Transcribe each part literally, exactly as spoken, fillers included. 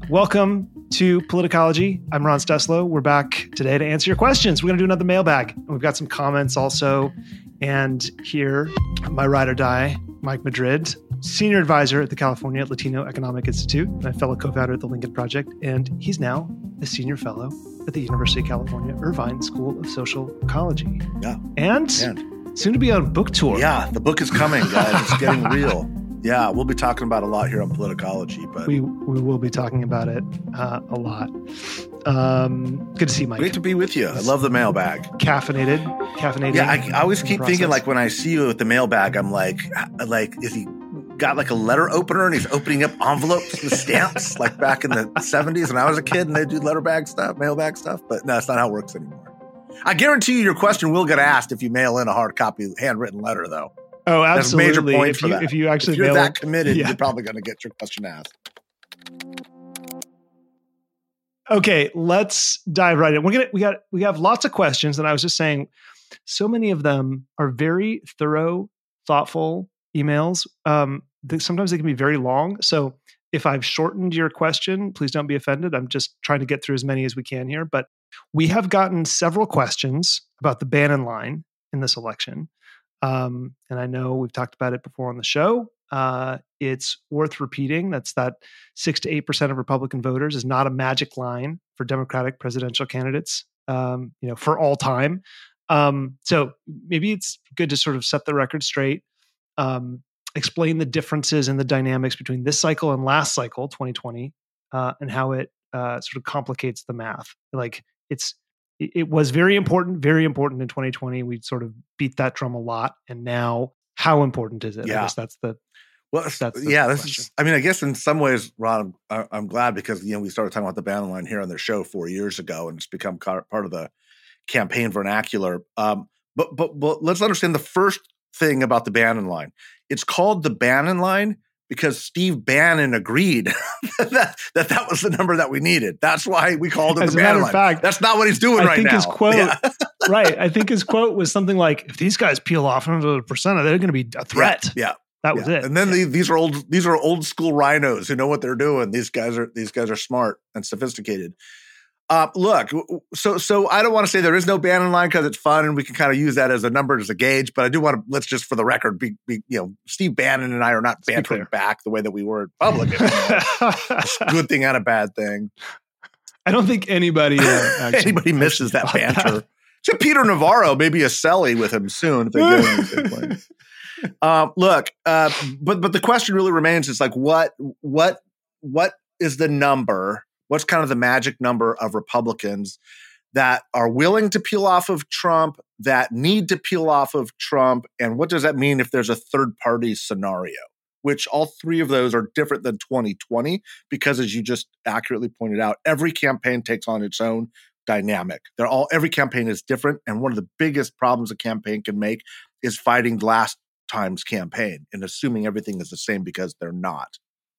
Welcome to Politicology. I'm Ron Steslow. We're back today to answer your questions. We're going to do another mailbag. And we've got some comments also. And here, my ride or die, Mike Madrid, senior advisor at the California Latino Economic Institute, my fellow co-founder at the Lincoln Project. And he's now a senior fellow at the University of California, Irvine School of Social Ecology. Yeah. And, and soon to be on book tour. Yeah, the book is coming, guys. It's getting real. Yeah, we'll be talking about a lot here on Politicology, but we we will be talking about it uh, a lot. Um, good to see you, Mike. Great to be with you. I love the mailbag. Caffeinated, caffeinated. Yeah, I, I always keep thinking, like, when I see you with the mailbag, I'm like, like, is he got like a letter opener and he's opening up envelopes with stamps, like back in the seventies when I was a kid and they do letter bag stuff, mailbag stuff? But no, that's not how it works anymore. I guarantee you, your question will get asked if you mail in a hard copy, handwritten letter, though. Oh, absolutely. That's a major point if for you, that. If you actually if you're mail that it, committed, yeah. you're probably going to get your question asked. Okay, let's dive right in. We're gonna we got we have lots of questions, and I was just saying, so many of them are very thorough, thoughtful emails. Um, they, sometimes they can be very long. So if I've shortened your question, please don't be offended. I'm just trying to get through as many as we can here. But we have gotten several questions about the Bannon line in this election. Um, and I know we've talked about it before on the show. Uh, it's worth repeating. That's that six to eight percent of Republican voters is not a magic line for Democratic presidential candidates, um, you know, for all time. Um, so maybe it's good to sort of set the record straight, um, explain the differences in the dynamics between this cycle and last cycle, twenty twenty, uh, and how it uh, sort of complicates the math. Like it's It was very important, very important in twenty twenty. We sort of beat that drum a lot. And now, how important is it? Yeah. I guess that's the well, that's the yeah. This question. is. I mean, I guess in some ways, Ron, I'm, I'm glad because you know we started talking about the Bannon line here on their show four years ago, and it's become part of the campaign vernacular. Um, but but but let's understand the first thing about the Bannon line. It's called the Bannon line because Steve Bannon agreed that, that that was the number that we needed. That's why we called it As the a matter Bannon of line. fact, That's not what he's doing I right think now. His quote, yeah. right. I think his quote was something like, if these guys peel off another percent, they're going to be a threat. Yeah. yeah. That was yeah. it. And then yeah. the, these are old these are old school rhinos who know what they're doing. These guys are these guys are smart and sophisticated. Uh, look, so so I don't want to say there is no Bannon line because it's fun and we can kind of use that as a number as a gauge. But I do want to let's just for the record be, be you know Steve Bannon and I are not bantering back the way that we were in public. Good thing and a bad thing. I don't think anybody uh, actually, anybody misses that banter. That. So Peter Navarro, maybe a Selly with him soon if they get him the same place. Um, look, uh, but but the question really remains: is like what what what is the number? What's kind of the magic number of Republicans that are willing to peel off of Trump, that need to peel off of Trump, and what does that mean if there's a third party scenario? Which all three of those are different than twenty twenty because, as you just accurately pointed out, every campaign takes on its own dynamic. They're all every campaign is different, and one of the biggest problems a campaign can make is fighting last time's campaign and assuming everything is the same because they're not.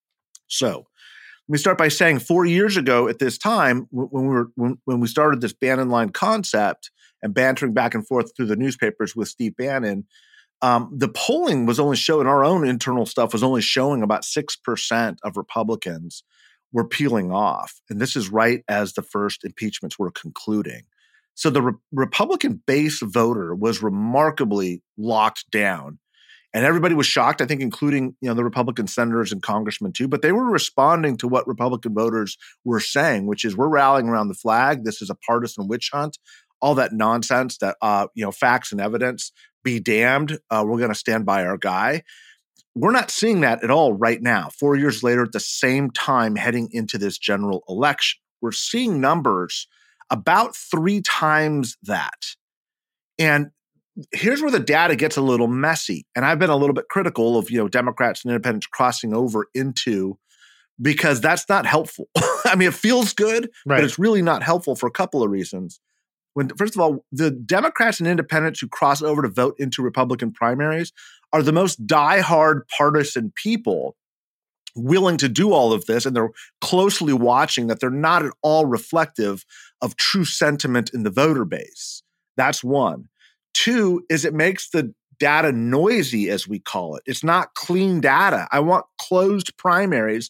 So let me start by saying four years ago at this time, when we were when, when we started this Bannon line concept and bantering back and forth through the newspapers with Steve Bannon, um, the polling was only showing, our own internal stuff was only showing about six percent of Republicans were peeling off. And this is right as the first impeachments were concluding. So the Re- Republican base voter was remarkably locked down. And everybody was shocked, I think, including you know the Republican senators and congressmen too. But they were responding to what Republican voters were saying, which is we're rallying around the flag. This is a partisan witch hunt. All that nonsense that uh, you know, facts and evidence be damned. Uh, we're going to stand by our guy. We're not seeing that at all right now. Four years later, at the same time, heading into this general election, we're seeing numbers about three times that. And here's where the data gets a little messy. And I've been a little bit critical of, you know, Democrats and independents crossing over into, because that's not helpful. I mean, it feels good, right. but it's really not helpful for a couple of reasons. When, first of all, the Democrats and independents who cross over to vote into Republican primaries are the most diehard partisan people willing to do all of this. And they're closely watching that they're not at all reflective of true sentiment in the voter base. That's one. Two is it makes the data noisy, as we call it. It's not clean data. I want closed primaries.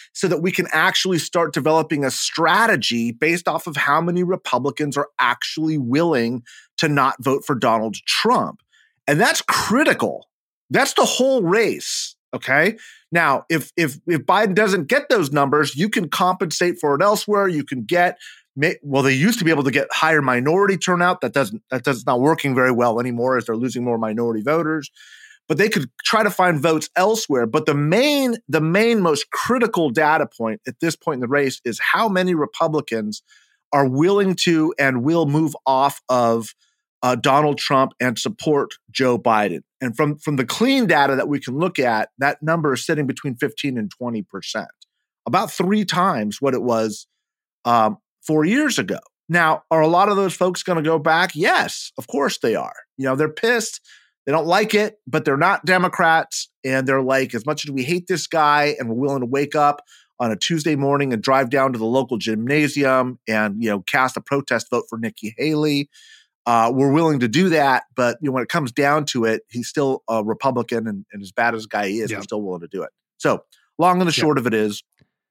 so that we can actually start developing a strategy based off of how many Republicans are actually willing to not vote for Donald Trump. And that's critical. That's the whole race. Okay. Now, if if if Biden doesn't get those numbers, you can compensate for it elsewhere. You can get, well, they used to be able to get higher minority turnout. That doesn't that does not working very well anymore as they're losing more minority voters. But they could try to find votes elsewhere. But the main the main most critical data point at this point in the race is how many Republicans are willing to and will move off of Uh, Donald Trump and support Joe Biden. And from, from the clean data that we can look at, that number is sitting between fifteen and twenty percent, about three times what it was um, four years ago. Now, are a lot of those folks going to go back? Yes, of course they are. You know, they're pissed. They don't like it, but they're not Democrats. And they're like, as much as we hate this guy and we're willing to wake up on a Tuesday morning and drive down to the local gymnasium and, you know, cast a protest vote for Nikki Haley, Uh, we're willing to do that, but you know, when it comes down to it, he's still a Republican, and, and as bad as a guy he is, yeah. he's still willing to do it. So, long and the short yeah. of it is,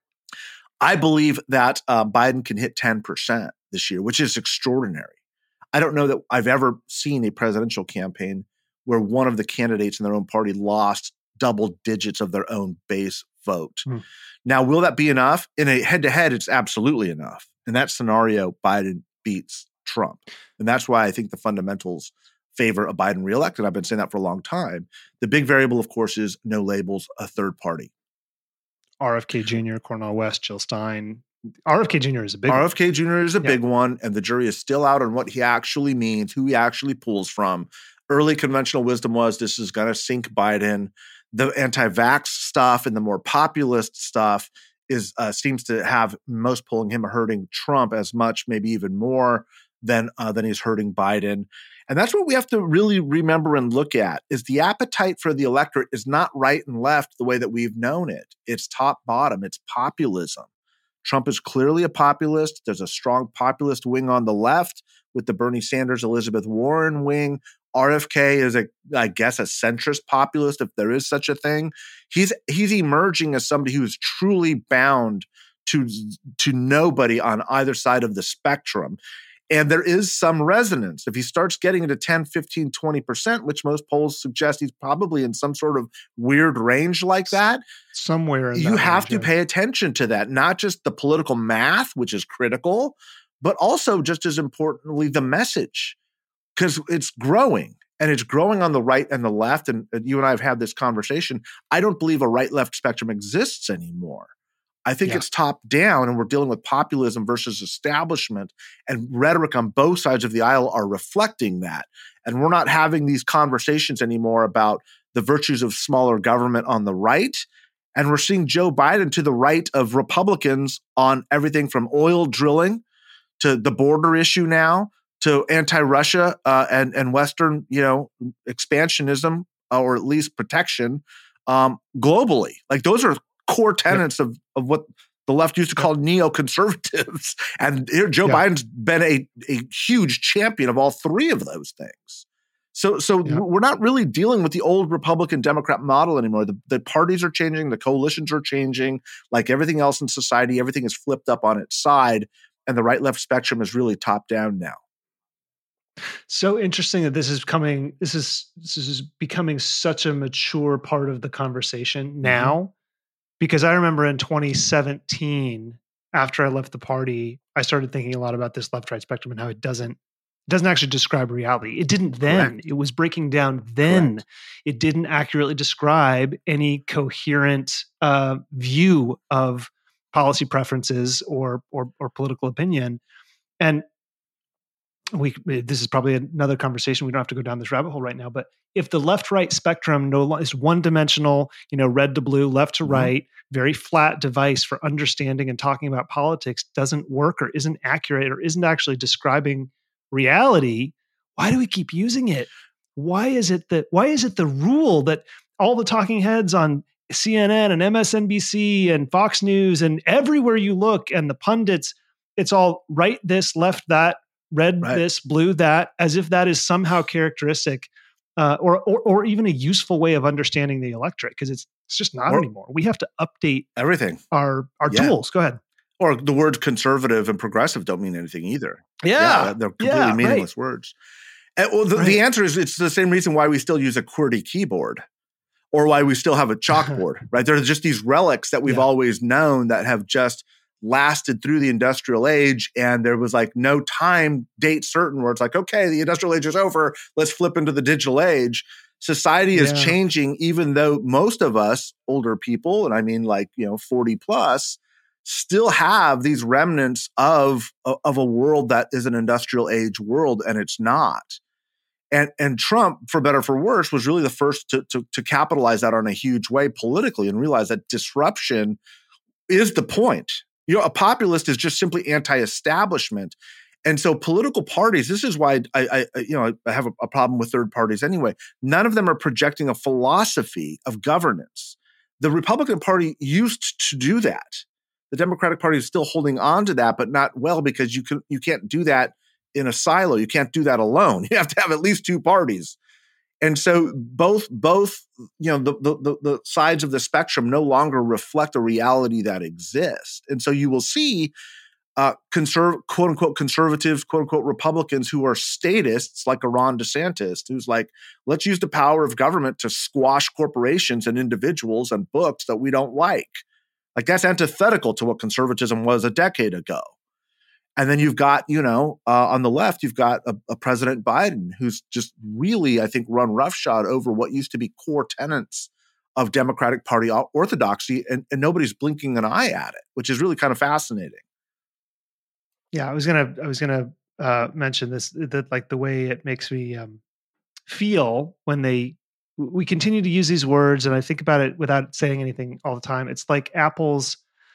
I believe that uh, Biden can hit ten percent this year, which is extraordinary. I don't know that I've ever seen a presidential campaign where one of the candidates in their own party lost double digits of their own base vote. Hmm. Now, will that be enough? In a head-to-head, it's absolutely enough. In that scenario, Biden beats Trump. And that's why I think the fundamentals favor a Biden reelect. And I've been saying that for a long time. The big variable, of course, is no labels, a third party. R F K Junior, Cornel West, Jill Stein. R F K Junior is a big R F K one. Junior is a yeah. big one. And the jury is still out on what he actually means, who he actually pulls from. Early conventional wisdom was this is going to sink Biden. The anti-vax stuff and the more populist stuff is uh, seems to have most pulling him hurting Trump as much, maybe even more than uh, than he's hurting Biden. And that's what we have to really remember and look at is the appetite for the electorate is not right and left the way that we've known it. It's top bottom. It's populism. Trump is clearly a populist. There's a strong populist wing on the left with the Bernie Sanders, Elizabeth Warren wing. R F K is, a, I guess, a centrist populist, if there is such a thing. He's he's emerging as somebody who is truly bound to, to nobody on either side of the spectrum. And there is some resonance. If he starts getting into ten, fifteen, twenty percent, which most polls suggest he's probably in some sort of weird range like that, somewhere in you that have range, to yeah. pay attention to that, not just the political math, which is critical, but also just as importantly, the message, because it's growing. And it's growing on the right and the left. And you and I have had this conversation. I don't believe a right-left spectrum exists anymore. I think yeah. it's top down, and we're dealing with populism versus establishment, and rhetoric on both sides of the aisle are reflecting that. And we're not having these conversations anymore about the virtues of smaller government on the right. And we're seeing Joe Biden to the right of Republicans on everything from oil drilling to the border issue now to anti-Russia uh, and, and Western, you know, expansionism uh, or at least protection um, globally. Like those are core tenets of, of what the left used to call neoconservatives. And here Joe yeah. Biden's been a, a huge champion of all three of those things. So so yeah. we're not really dealing with the old Republican-Democrat model anymore. The, the parties are changing. The coalitions are changing. Like everything else in society, everything is flipped up on its side. And the right-left spectrum is really top-down now. So interesting that this is coming, this is this is becoming such a mature part of the conversation now. Mm-hmm. Because I remember in twenty seventeen, after I left the party, I started thinking a lot about this left-right spectrum and how it doesn't it doesn't actually describe reality. It didn't then. Correct. It was breaking down then. Correct. It didn't accurately describe any coherent uh, view of policy preferences or, or or political opinion. And we this is probably another conversation. We don't have to go down this rabbit hole right now. But if the left-right spectrum no is one-dimensional, you know, red to blue, left to mm-hmm. right, very flat device for understanding and talking about politics doesn't work or isn't accurate or isn't actually describing reality, why do we keep using it? Why is it that why is it the rule that all the talking heads on C N N and M S N B C and Fox News and everywhere you look and the pundits, it's all right this, left that, red right. this, blue that, as if that is somehow characteristic uh, or, or or even a useful way of understanding the electorate, because it's it's just not Or- anymore. We have to update Everything. our our Yeah. tools. Go ahead. Or the words conservative and progressive don't mean anything either. Yeah, they're completely yeah, meaningless right. words. And, well, the, Right. the answer is it's the same reason why we still use a QWERTY keyboard, or why we still have a chalkboard, right? There are just these relics that we've Yeah. always known that have just lasted through the industrial age. And there was like no time date certain where it's like, okay, the industrial age is over. Let's flip into the digital age. Society is Yeah. changing, even though most of us older people, and I mean like, you know, forty plus, still have these remnants of, of a world that is an industrial age world, and it's not. And and Trump, for better or for worse, was really the first to, to, to capitalize that on a huge way politically and realize that disruption is the point. You know, a populist is just simply anti-establishment. And so political parties, this is why I, I you know, I have a, a problem with third parties anyway. None of them are projecting a philosophy of governance. The Republican Party used to do that. The Democratic Party is still holding on to that, but not well, because you can you can't do that in a silo. You can't do that alone. You have to have at least two parties. And so both, both, you know, the, the, the sides of the spectrum no longer reflect a reality that exists. And so you will see uh, conserv- quote unquote conservatives, quote unquote Republicans who are statists like a Ron DeSantis, who's like, let's use the power of government to squash corporations and individuals and books that we don't like. Like that's antithetical to what conservatism was a decade ago. And then you've got, you know, uh, on the left, you've got a, a President Biden who's just really, I think, run roughshod over what used to be core tenets of Democratic Party orthodoxy, and, and nobody's blinking an eye at it, which is really kind of fascinating. Yeah, I was gonna, I was gonna uh, mention this, that like the way it makes me um, feel when they, we continue to use these words, and I think about it without saying anything all the time. It's like Apple's,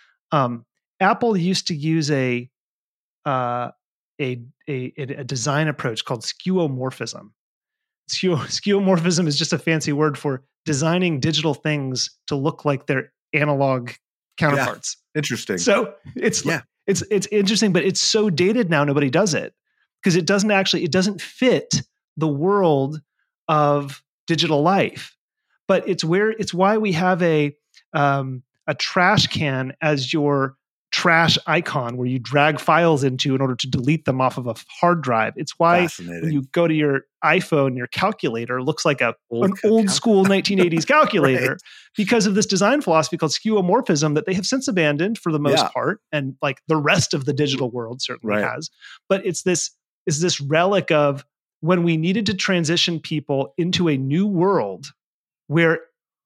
um, Apple used to use a, uh, a, a, a design approach called skeuomorphism. Skeu- Skeuomorphism is just a fancy word for designing digital things to look like their analog counterparts. Yeah, interesting. So it's yeah. it's it's interesting, but it's so dated now. Nobody does it because it doesn't actually it doesn't fit the world of digital life. But it's where it's why we have a um, a trash can as your trash icon where you drag files into in order to delete them off of a hard drive. It's why when you go to your iPhone, your calculator looks like a old an old school nineteen eighties calculator right. because of this design philosophy called skeuomorphism that they have since abandoned for the most yeah. part, and like the rest of the digital world certainly right. has. But it's this is this relic of when we needed to transition people into a new world where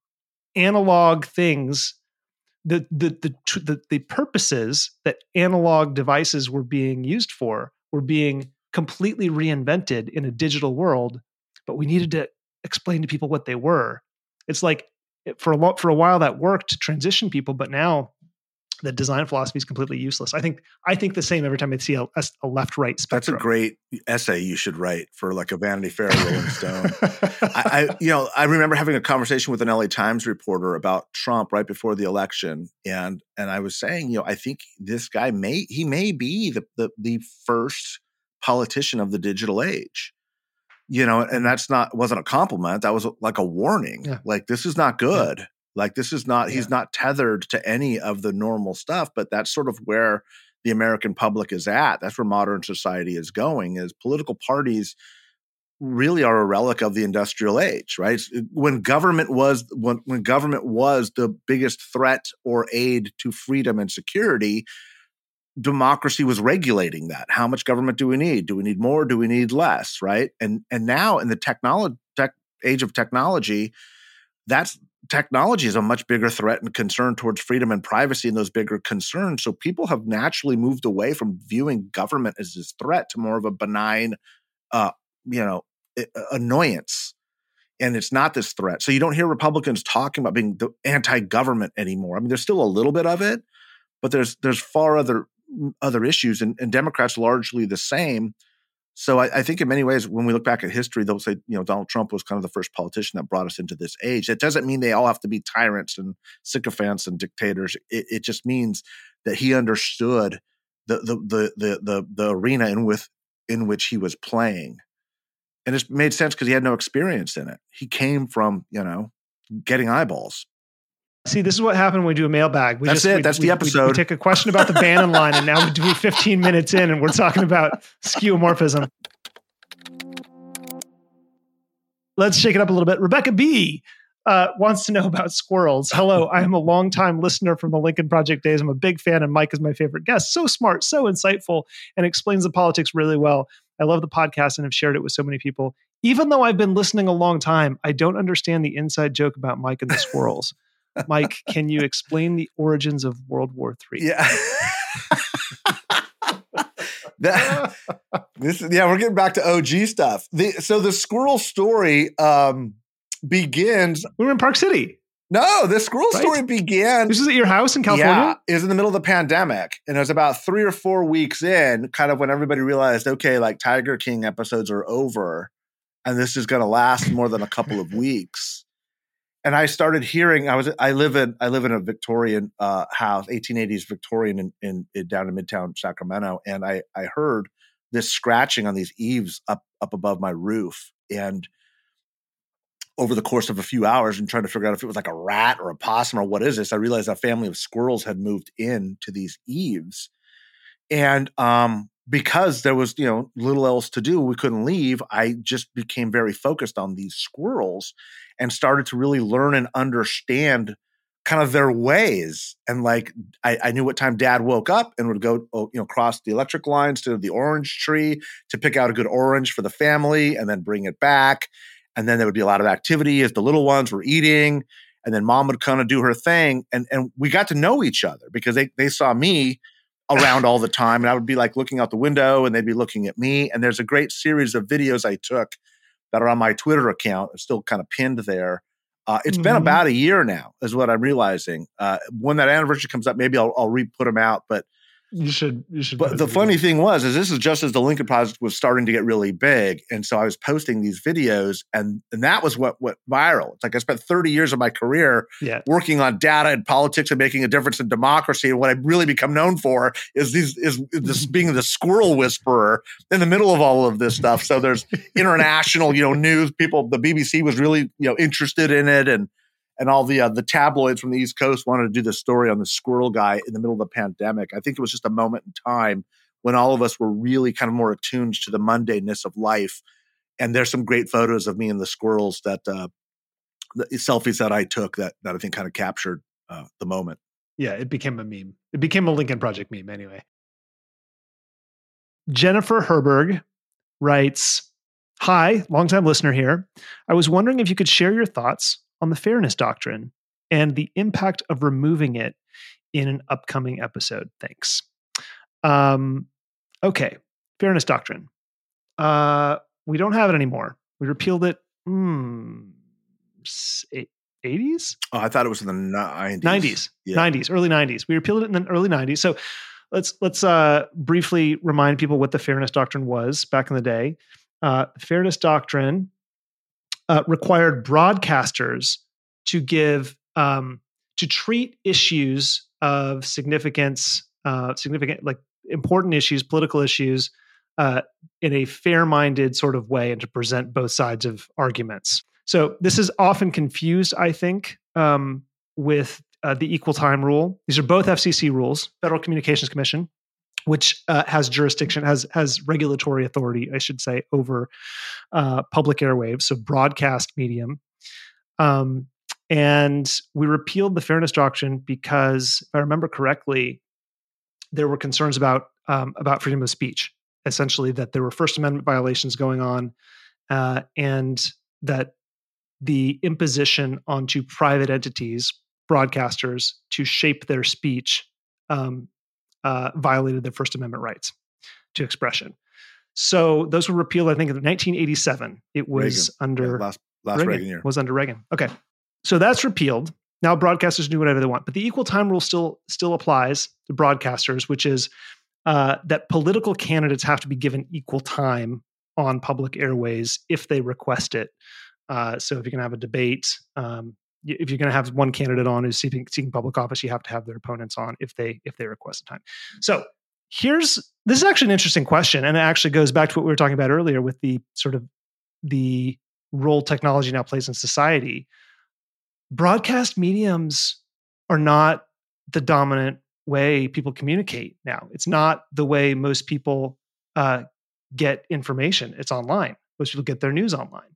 analog things, the the the the, the purposes that analog devices were being used for were being completely reinvented in a digital world, but we needed to explain to people what they were. It's like for a lot for a while that worked to transition people, but now the design philosophy is completely useless. I think I think the same every time I see a, a left-right spectrum. That's a great essay you should write for like a Vanity Fair Rolling Stone. I, I, you know, I remember having a conversation with an L A Times reporter about Trump right before the election, and and I was saying, you know, I think this guy may he may be the the, the first politician of the digital age. You know, and that's not wasn't a compliment. That was like a warning. Yeah. Like this is not good. Yeah. Like this is not, yeah. he's not tethered to any of the normal stuff, but that's sort of where the American public is at. That's where modern society is going, is political parties really are a relic of the industrial age, right? When government was, when, when government was the biggest threat or aid to freedom and security, democracy was regulating that. How much government do we need? Do we need more? Do we need less? Right. And, and now in the technology, tech, age of technology, that's, technology is a much bigger threat and concern towards freedom and privacy and those bigger concerns. So people have naturally moved away from viewing government as this threat to more of a benign, uh, you know, annoyance. And it's not this threat. So you don't hear Republicans talking about being the anti-government anymore. I mean, there's still a little bit of it, but there's there's far other other issues, and, and Democrats largely the same. So I, I think in many ways, when we look back at history, they'll say, you know, Donald Trump was kind of the first politician that brought us into this age. It doesn't mean they all have to be tyrants and sycophants and dictators. It, it just means that he understood the the the the the, the arena in with in which he was playing, And it made sense because he had no experience in it. He came from, you know, getting eyeballs. See, this is what happened when we do a mailbag. We That's just, it. We, That's we, the episode. We, we take a question about the Bannon line, and now we do fifteen minutes in, and we're talking about skeuomorphism. Let's shake it up a little bit. Rebecca B. Uh, wants to know about squirrels. Hello, I am a longtime listener from the Lincoln Project days. I'm a big fan, and Mike is my favorite guest. So smart, so insightful, and explains the politics really well. I love the podcast and have shared it with so many people. Even though I've been listening a long time, I don't understand the inside joke about Mike and the squirrels. Mike, can you explain the origins of World War Three? Yeah. that, this, yeah, we're getting back to O G stuff. The, so the squirrel story um, begins. We were in Park City. No, the squirrel right? story began. This is at your house in California? Yeah, it was in the middle of the pandemic. And it was about three or four weeks in, kind of when everybody realized, okay, like Tiger King episodes are over and this is going to last more than a couple of weeks. And I started hearing, I was, I live in, I live in a Victorian uh, house, eighteen eighties Victorian in, in, in down in Midtown Sacramento. And I, I heard this scratching on these eaves up, up above my roof. And over the course of a few hours and trying to figure out if it was like a rat or a possum or what is this, I realized a family of squirrels had moved into these eaves. And um, because there was, you know, little else to do, we couldn't leave, I just became very focused on these squirrels and started to really learn and understand kind of their ways. And like, I, I knew what time Dad woke up and would go, you know, cross the electric lines to the orange tree to pick out a good orange for the family and then bring it back. And then there would be a lot of activity as the little ones were eating. And then Mom would kind of do her thing. And, and we got to know each other because they, they saw me around all the time. And I would be like looking out the window and they'd be looking at me. And there's a great series of videos I took that are on my Twitter account. It's still kind of pinned there. Uh, it's mm-hmm. been about a year now is what I'm realizing. Uh, when that anniversary comes up, maybe I'll, I'll re-put them out. But You should. You should. But the funny thing was, is this is just as the Lincoln Project was starting to get really big, and so I was posting these videos, and and that was what went viral. It's like I spent thirty years of my career yeah. working on data and politics and making a difference in democracy, and what I've really become known for is these is this being the squirrel whisperer in the middle of all of this stuff. So there's international, you know, news people. The B B C was really you know interested in it, and. And all the uh, the tabloids from the East Coast wanted to do this story on the squirrel guy in the middle of the pandemic. I think it was just a moment in time when all of us were really kind of more attuned to the mundaneness of life. And there's some great photos of me and the squirrels that uh, the selfies that I took that that I think kind of captured uh, the moment. Yeah, it became a meme. It became a Lincoln Project meme anyway. Jennifer Herberg writes, "Hi, longtime listener here. I was wondering if you could share your thoughts on the fairness doctrine and the impact of removing it in an upcoming episode. Thanks." Um, okay. Fairness doctrine. Uh, we don't have it anymore. We repealed it. Hmm, eighties? Oh, I thought it was in the nineties. nineties. Yeah. nineties, early nineties. We repealed it in the early nineties. So let's, let's uh, briefly remind people what the fairness doctrine was back in the day. Uh, fairness doctrine Uh, required broadcasters to give um, to treat issues of significance, uh, significant like important issues, political issues, uh, in a fair-minded sort of way, and to present both sides of arguments. So this is often confused, I think, um, with uh, the equal time rule. These are both F C C rules, Federal Communications Commission, which uh, has jurisdiction, has has regulatory authority, I should say, over uh, public airwaves, so broadcast medium. Um, and we repealed the fairness doctrine because, if I remember correctly, there were concerns about um, about freedom of speech, essentially that there were First Amendment violations going on, uh, and that the imposition onto private entities, broadcasters, to shape their speech um, Uh, violated their First Amendment rights to expression. So those were repealed, I think, in nineteen eighty-seven. It was Reagan. under yeah, last, last Reagan, Reagan year. Was under Reagan. Okay. So that's repealed. Now broadcasters do whatever they want. But the equal time rule still, still applies to broadcasters, which is uh, that political candidates have to be given equal time on public airways if they request it. Uh, so if you're going to have a debate, um, if you're going to have one candidate on who's seeking, seeking public office, you have to have their opponents on if they if they request a time. So here's this is actually an interesting question, and it actually goes back to what we were talking about earlier with the sort of the role technology now plays in society, broadcast mediums are not the dominant way people communicate now. It's not the way most people uh, get information. It's online. Most people get their news online.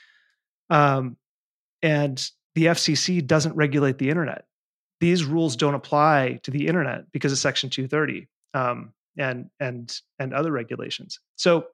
Um, and the F C C doesn't regulate the internet. These rules don't apply to the internet because of Section two thirty um, and and and other regulations. So,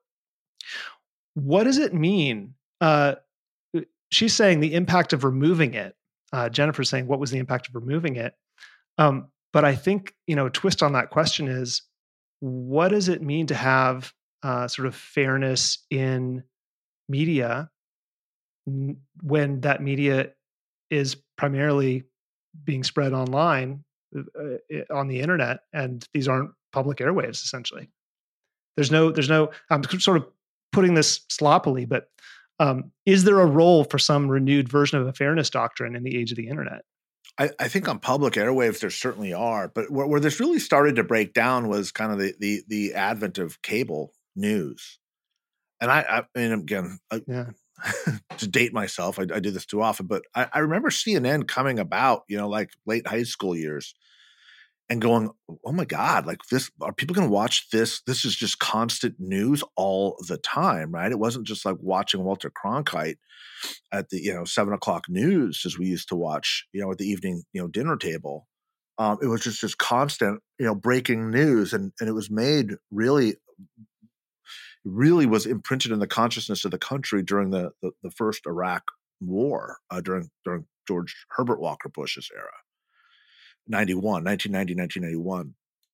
what does it mean? Uh, she's saying the impact of removing it. Uh, Jennifer's saying, what was the impact of removing it? Um, but I think, you know, a twist on that question is, what does it mean to have uh, sort of fairness in media n- when that media is primarily being spread online uh, on the internet, and these aren't public airwaves, essentially? There's no, there's no, I'm sort of putting this sloppily, but um, is there a role for some renewed version of a fairness doctrine in the age of the internet? I, I think on public airwaves there certainly are, but where, where this really started to break down was kind of the the, the advent of cable news. And I, I mean, again, I, Yeah. to date myself, I, I do this too often, but I, I remember C N N coming about, you know, like late high school years, and going, oh my God, like this, are people going to watch this? This is just constant news all the time, right? It wasn't just like watching Walter Cronkite at the, you know, seven o'clock news as we used to watch, you know, at the evening, you know, dinner table. Um, it was just just constant, you know, breaking news, and and it was made really, really was imprinted in the consciousness of the country during the the, the first Iraq War, uh, during during George Herbert Walker Bush's era. ninety-one, nineteen ninety, nineteen ninety-one.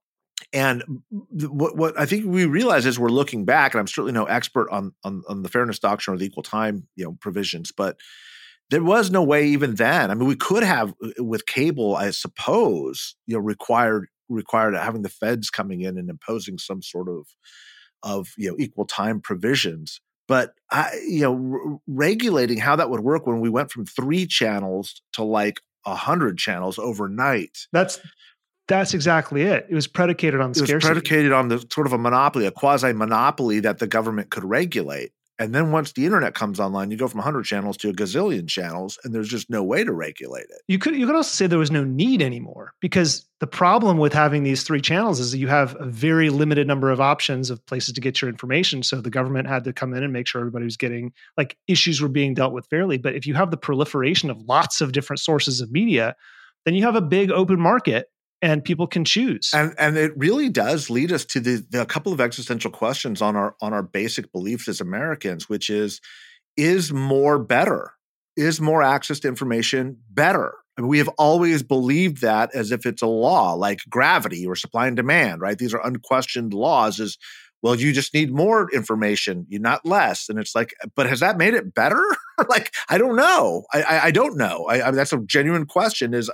And what, what I think we realize is we're looking back, and I'm certainly no expert on, on, on the fairness doctrine or the equal time, you know, provisions, but there was no way even then. I mean, we could have with cable, I suppose, you know, required, required having the feds coming in and imposing some sort of, of, you know, equal time provisions. But I, you know, r- regulating how that would work when we went from three channels to like a hundred channels overnight. That's that's exactly it. It was predicated on It scarcity. was predicated on the sort of a monopoly, a quasi monopoly that the government could regulate. And then once the internet comes online, you go from one hundred channels to a gazillion channels, and there's just no way to regulate it. You could you could also say there was no need anymore, because the problem with having these three channels is that you have a very limited number of options of places to get your information. So the government had to come in and make sure everybody was getting, like, issues were being dealt with fairly. But if you have the proliferation of lots of different sources of media, then you have a big open market and people can choose. And and it really does lead us to the, the a couple of existential questions on our on our basic beliefs as Americans, which is, is more better? Is more access to information better? I mean, we have always believed that as if it's a law, like gravity or supply and demand, right? These are unquestioned laws. Is, well, you just need more information, you not less. And it's like, but has that made it better? Like, I don't know. I, I, I don't know. I, I mean, that's a genuine question. Is,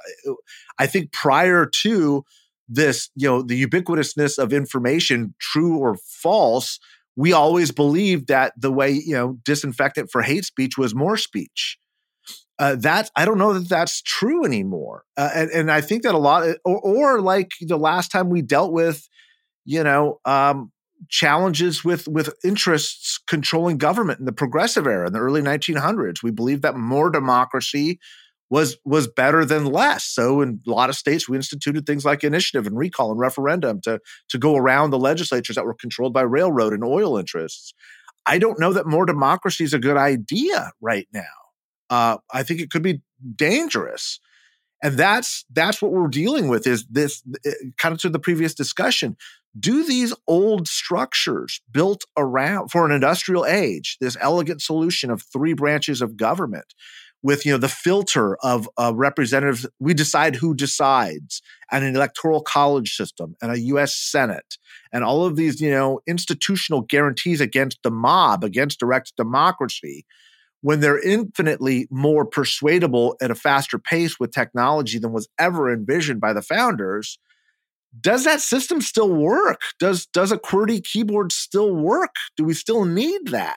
I think prior to this, you know, the ubiquitousness of information, true or false, we always believed that the way, you know, disinfectant for hate speech was more speech. Uh, that I don't know that that's true anymore. Uh, and, and I think that a lot, or, or like the last time we dealt with, you know, um, challenges with with interests controlling government in the progressive era in the early nineteen hundreds. We believed that more democracy was was better than less. So in a lot of states, we instituted things like initiative and recall and referendum to, to go around the legislatures that were controlled by railroad and oil interests. I don't know that more democracy is a good idea right now. Uh, I think it could be dangerous. And that's that's what we're dealing with, is this, kind of to the previous discussion. Do these old structures built around for an industrial age, this elegant solution of three branches of government with, you know, the filter of uh, representatives, we decide who decides, and an electoral college system and a U S Senate and all of these, you know, institutional guarantees against the mob, against direct democracy, when they're infinitely more persuadable at a faster pace with technology than was ever envisioned by the founders. Does that system still work? Does does a QWERTY keyboard still work? Do we still need that?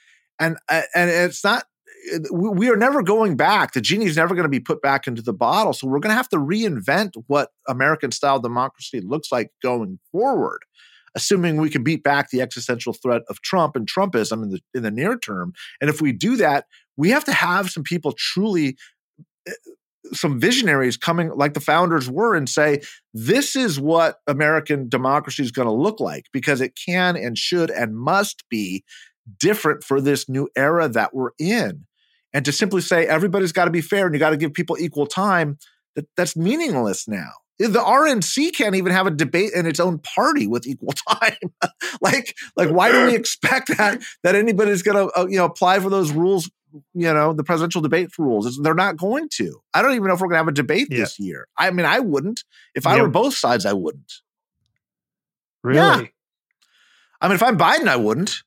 And and it's not. We are never going back. The genie is never going to be put back into the bottle. So we're going to have to reinvent what American-style democracy looks like going forward. assuming we can beat back the existential threat of Trump and Trumpism in the in the near term. And if we do that, we have to have some people truly, some visionaries coming like the founders were and say, this is what American democracy is going to look like, because it can and should and must be different for this new era that we're in. And to simply say everybody's got to be fair and you got to give people equal time, that, that's meaningless now. The R N C can't even have a debate in its own party with equal time. like, like why do we expect that that anybody's going to uh, you know apply for those rules? You know, the presidential debate rules. It's, they're not going to. I don't even know if we're going to have a debate yeah. this year. I mean, I wouldn't. If I yeah. were both sides, I wouldn't. Really? Yeah. I mean, if I'm Biden, I wouldn't.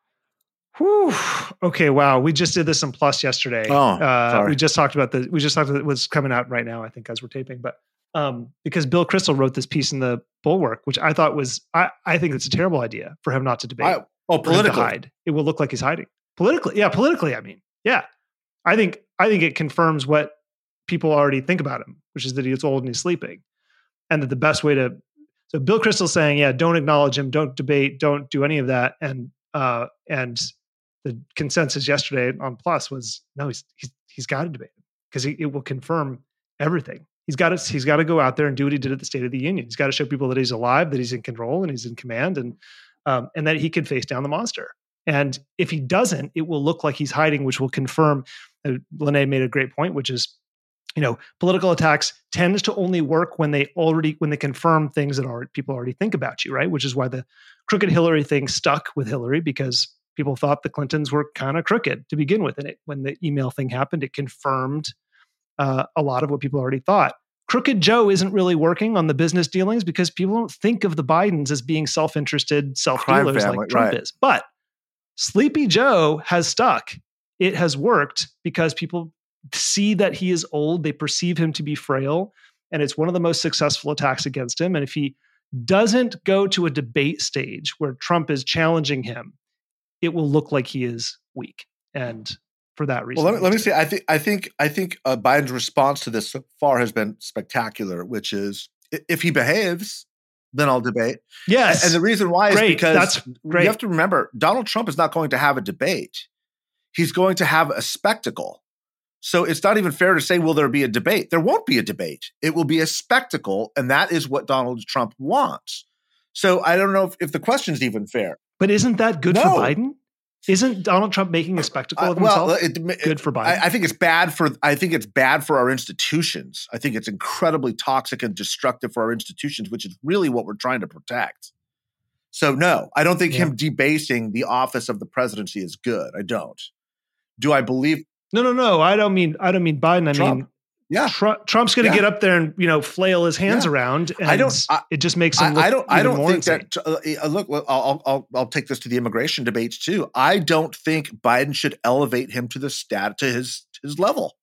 Whew. Okay. Wow. We just did this in Plus yesterday. Oh, uh, sorry. we just talked about the. We just talked about what's coming out right now, I think, as we're taping. But um, because Bill Kristol wrote this piece in the Bulwark, which I thought was, I, I think it's a terrible idea for him not to debate. I, oh, politically, hide. It will look like he's hiding politically. Yeah, politically. I mean, yeah. I think I think it confirms what people already think about him, which is that he gets old and he's sleeping, and that the best way to. So Bill Kristol's saying, yeah, don't acknowledge him, don't debate, don't do any of that, and uh, and. The consensus yesterday on Plus was no, he's he's he's got to debate him because it will confirm everything. He's got to he's got to go out there and do what he did at the State of the Union. He's got to show people that he's alive, that he's in control, and he's in command, and um, and that he can face down the monster. And if he doesn't, it will look like he's hiding, which will confirm. Uh, Lene made a great point, which is, you know, political attacks tends to only work when they already when they confirm things that are people already think about you, right? Which is why the crooked Hillary thing stuck with Hillary, because people thought the Clintons were kind of crooked to begin with. And it, when the email thing happened, it confirmed uh, a lot of what people already thought. Crooked Joe isn't really working on the business dealings because people don't think of the Bidens as being self-interested self-dealers like Trump right. is. But Sleepy Joe has stuck. It has worked because people see that he is old. They perceive him to be frail. And it's one of the most successful attacks against him. And if he doesn't go to a debate stage where Trump is challenging him, it will look like he is weak, and for that reason. Well, let me, let me say, I think, I think, I think uh, Biden's response to this so far has been spectacular. Which is, if he behaves, then I'll debate. Yes, and, and the reason why great. is because That's great. You have to remember, Donald Trump is not going to have a debate; he's going to have a spectacle. So it's not even fair to say, will there be a debate? There won't be a debate. It will be a spectacle, and that is what Donald Trump wants. So I don't know if, if the question's even fair. But isn't that good no. for Biden? Isn't Donald Trump making a spectacle of himself? Uh, well, it, it, good for Biden. I, I think it's bad for. I think it's bad for our institutions. I think it's incredibly toxic and destructive for our institutions, which is really what we're trying to protect. So, no, I don't think yeah. him debasing the office of the presidency is good. I don't. Do I believe? No, no, no. I don't mean. I don't mean Biden. I Trump. mean. Yeah, Trump, Trump's going to yeah. get up there and you know flail his hands yeah. around. And I don't. I, it just makes him. Look I don't. I don't think insane. that. Uh, look, I'll, I'll I'll take this to the immigration debates too. I don't think Biden should elevate him to the stat to his his level.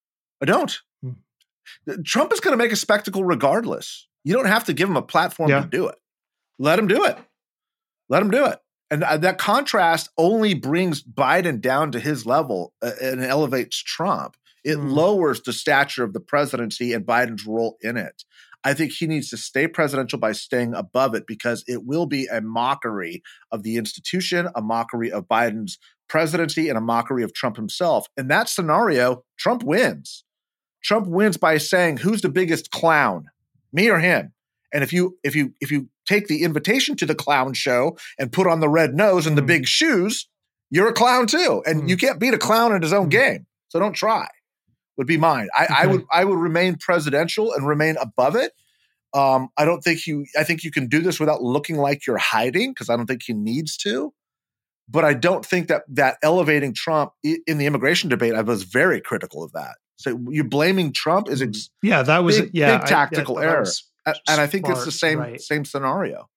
I don't. Hmm. Trump is going to make a spectacle regardless. You don't have to give him a platform yeah. to do it. Let him do it. Let him do it. And uh, that contrast only brings Biden down to his level uh, and elevates Trump. It mm. lowers the stature of the presidency and Biden's role in it. I think he needs to stay presidential by staying above it, because it will be a mockery of the institution, a mockery of Biden's presidency, and a mockery of Trump himself. In that scenario, Trump wins. Trump wins by saying, who's the biggest clown, me or him? And if you if you if you take the invitation to the clown show and put on the red nose and mm. the big shoes, you're a clown too. And mm. you can't beat a clown in his own mm. game. So don't try. Would be mine. I, okay. I would I would remain presidential and remain above it. Um, I don't think you. I think you can do this without looking like you're hiding, because I don't think he needs to. But I don't think that that elevating Trump in the immigration debate, I was very critical of that. So you're blaming Trump is ex- yeah, that was big, yeah, big tactical I, yeah, error, and I think smart, it's the same right. same scenario.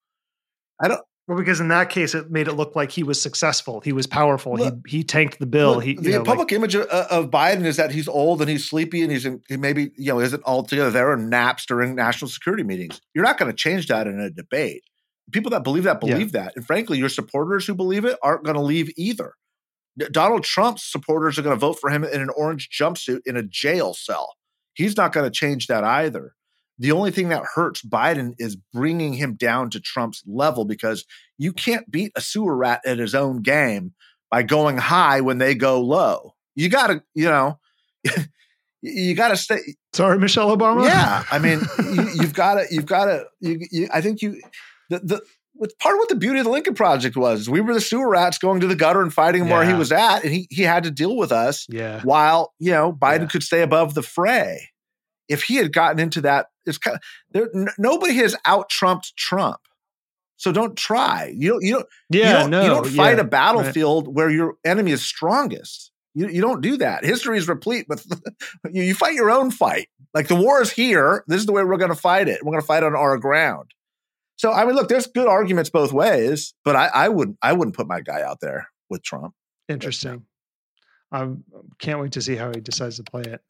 I don't. Well, because in that case, it made it look like he was successful. He was powerful. Look, he he tanked the bill. Look, he, the know, public like, image of, of Biden is that he's old and he's sleepy and he's in, he maybe you know isn't altogether there and naps during national security meetings. You're not going to change that in a debate. People that believe that believe yeah. that, and frankly, your supporters who believe it aren't going to leave either. Donald Trump's supporters are going to vote for him in an orange jumpsuit in a jail cell. He's not going to change that either. the only thing that hurts Biden is bringing him down to Trump's level, because you can't beat a sewer rat at his own game by going high when they go low. You got to, you know, you got to stay. Sorry, Michelle Obama. Yeah. I mean, you, you've got to, you've got to, you, you, I think you, the, the, It's part of what the beauty of the Lincoln Project was. We were the sewer rats going to the gutter and fighting him yeah. where he was at, and he he had to deal with us yeah. while, you know, Biden yeah. could stay above the fray. If he had gotten into that, it's kind of, there, n- nobody has out-Trumped Trump. So don't try. You don't, you don't, yeah, you don't, no, you don't fight yeah, a battlefield right. where your enemy is strongest. You, you don't do that. History is replete with, you, you fight your own fight. Like, the war is here. This is the way we're going to fight it. We're going to fight on our ground. So, I mean, look, there's good arguments both ways, but I, I wouldn't I wouldn't put my guy out there with Trump. Interesting. I um, can't wait to see how he decides to play it.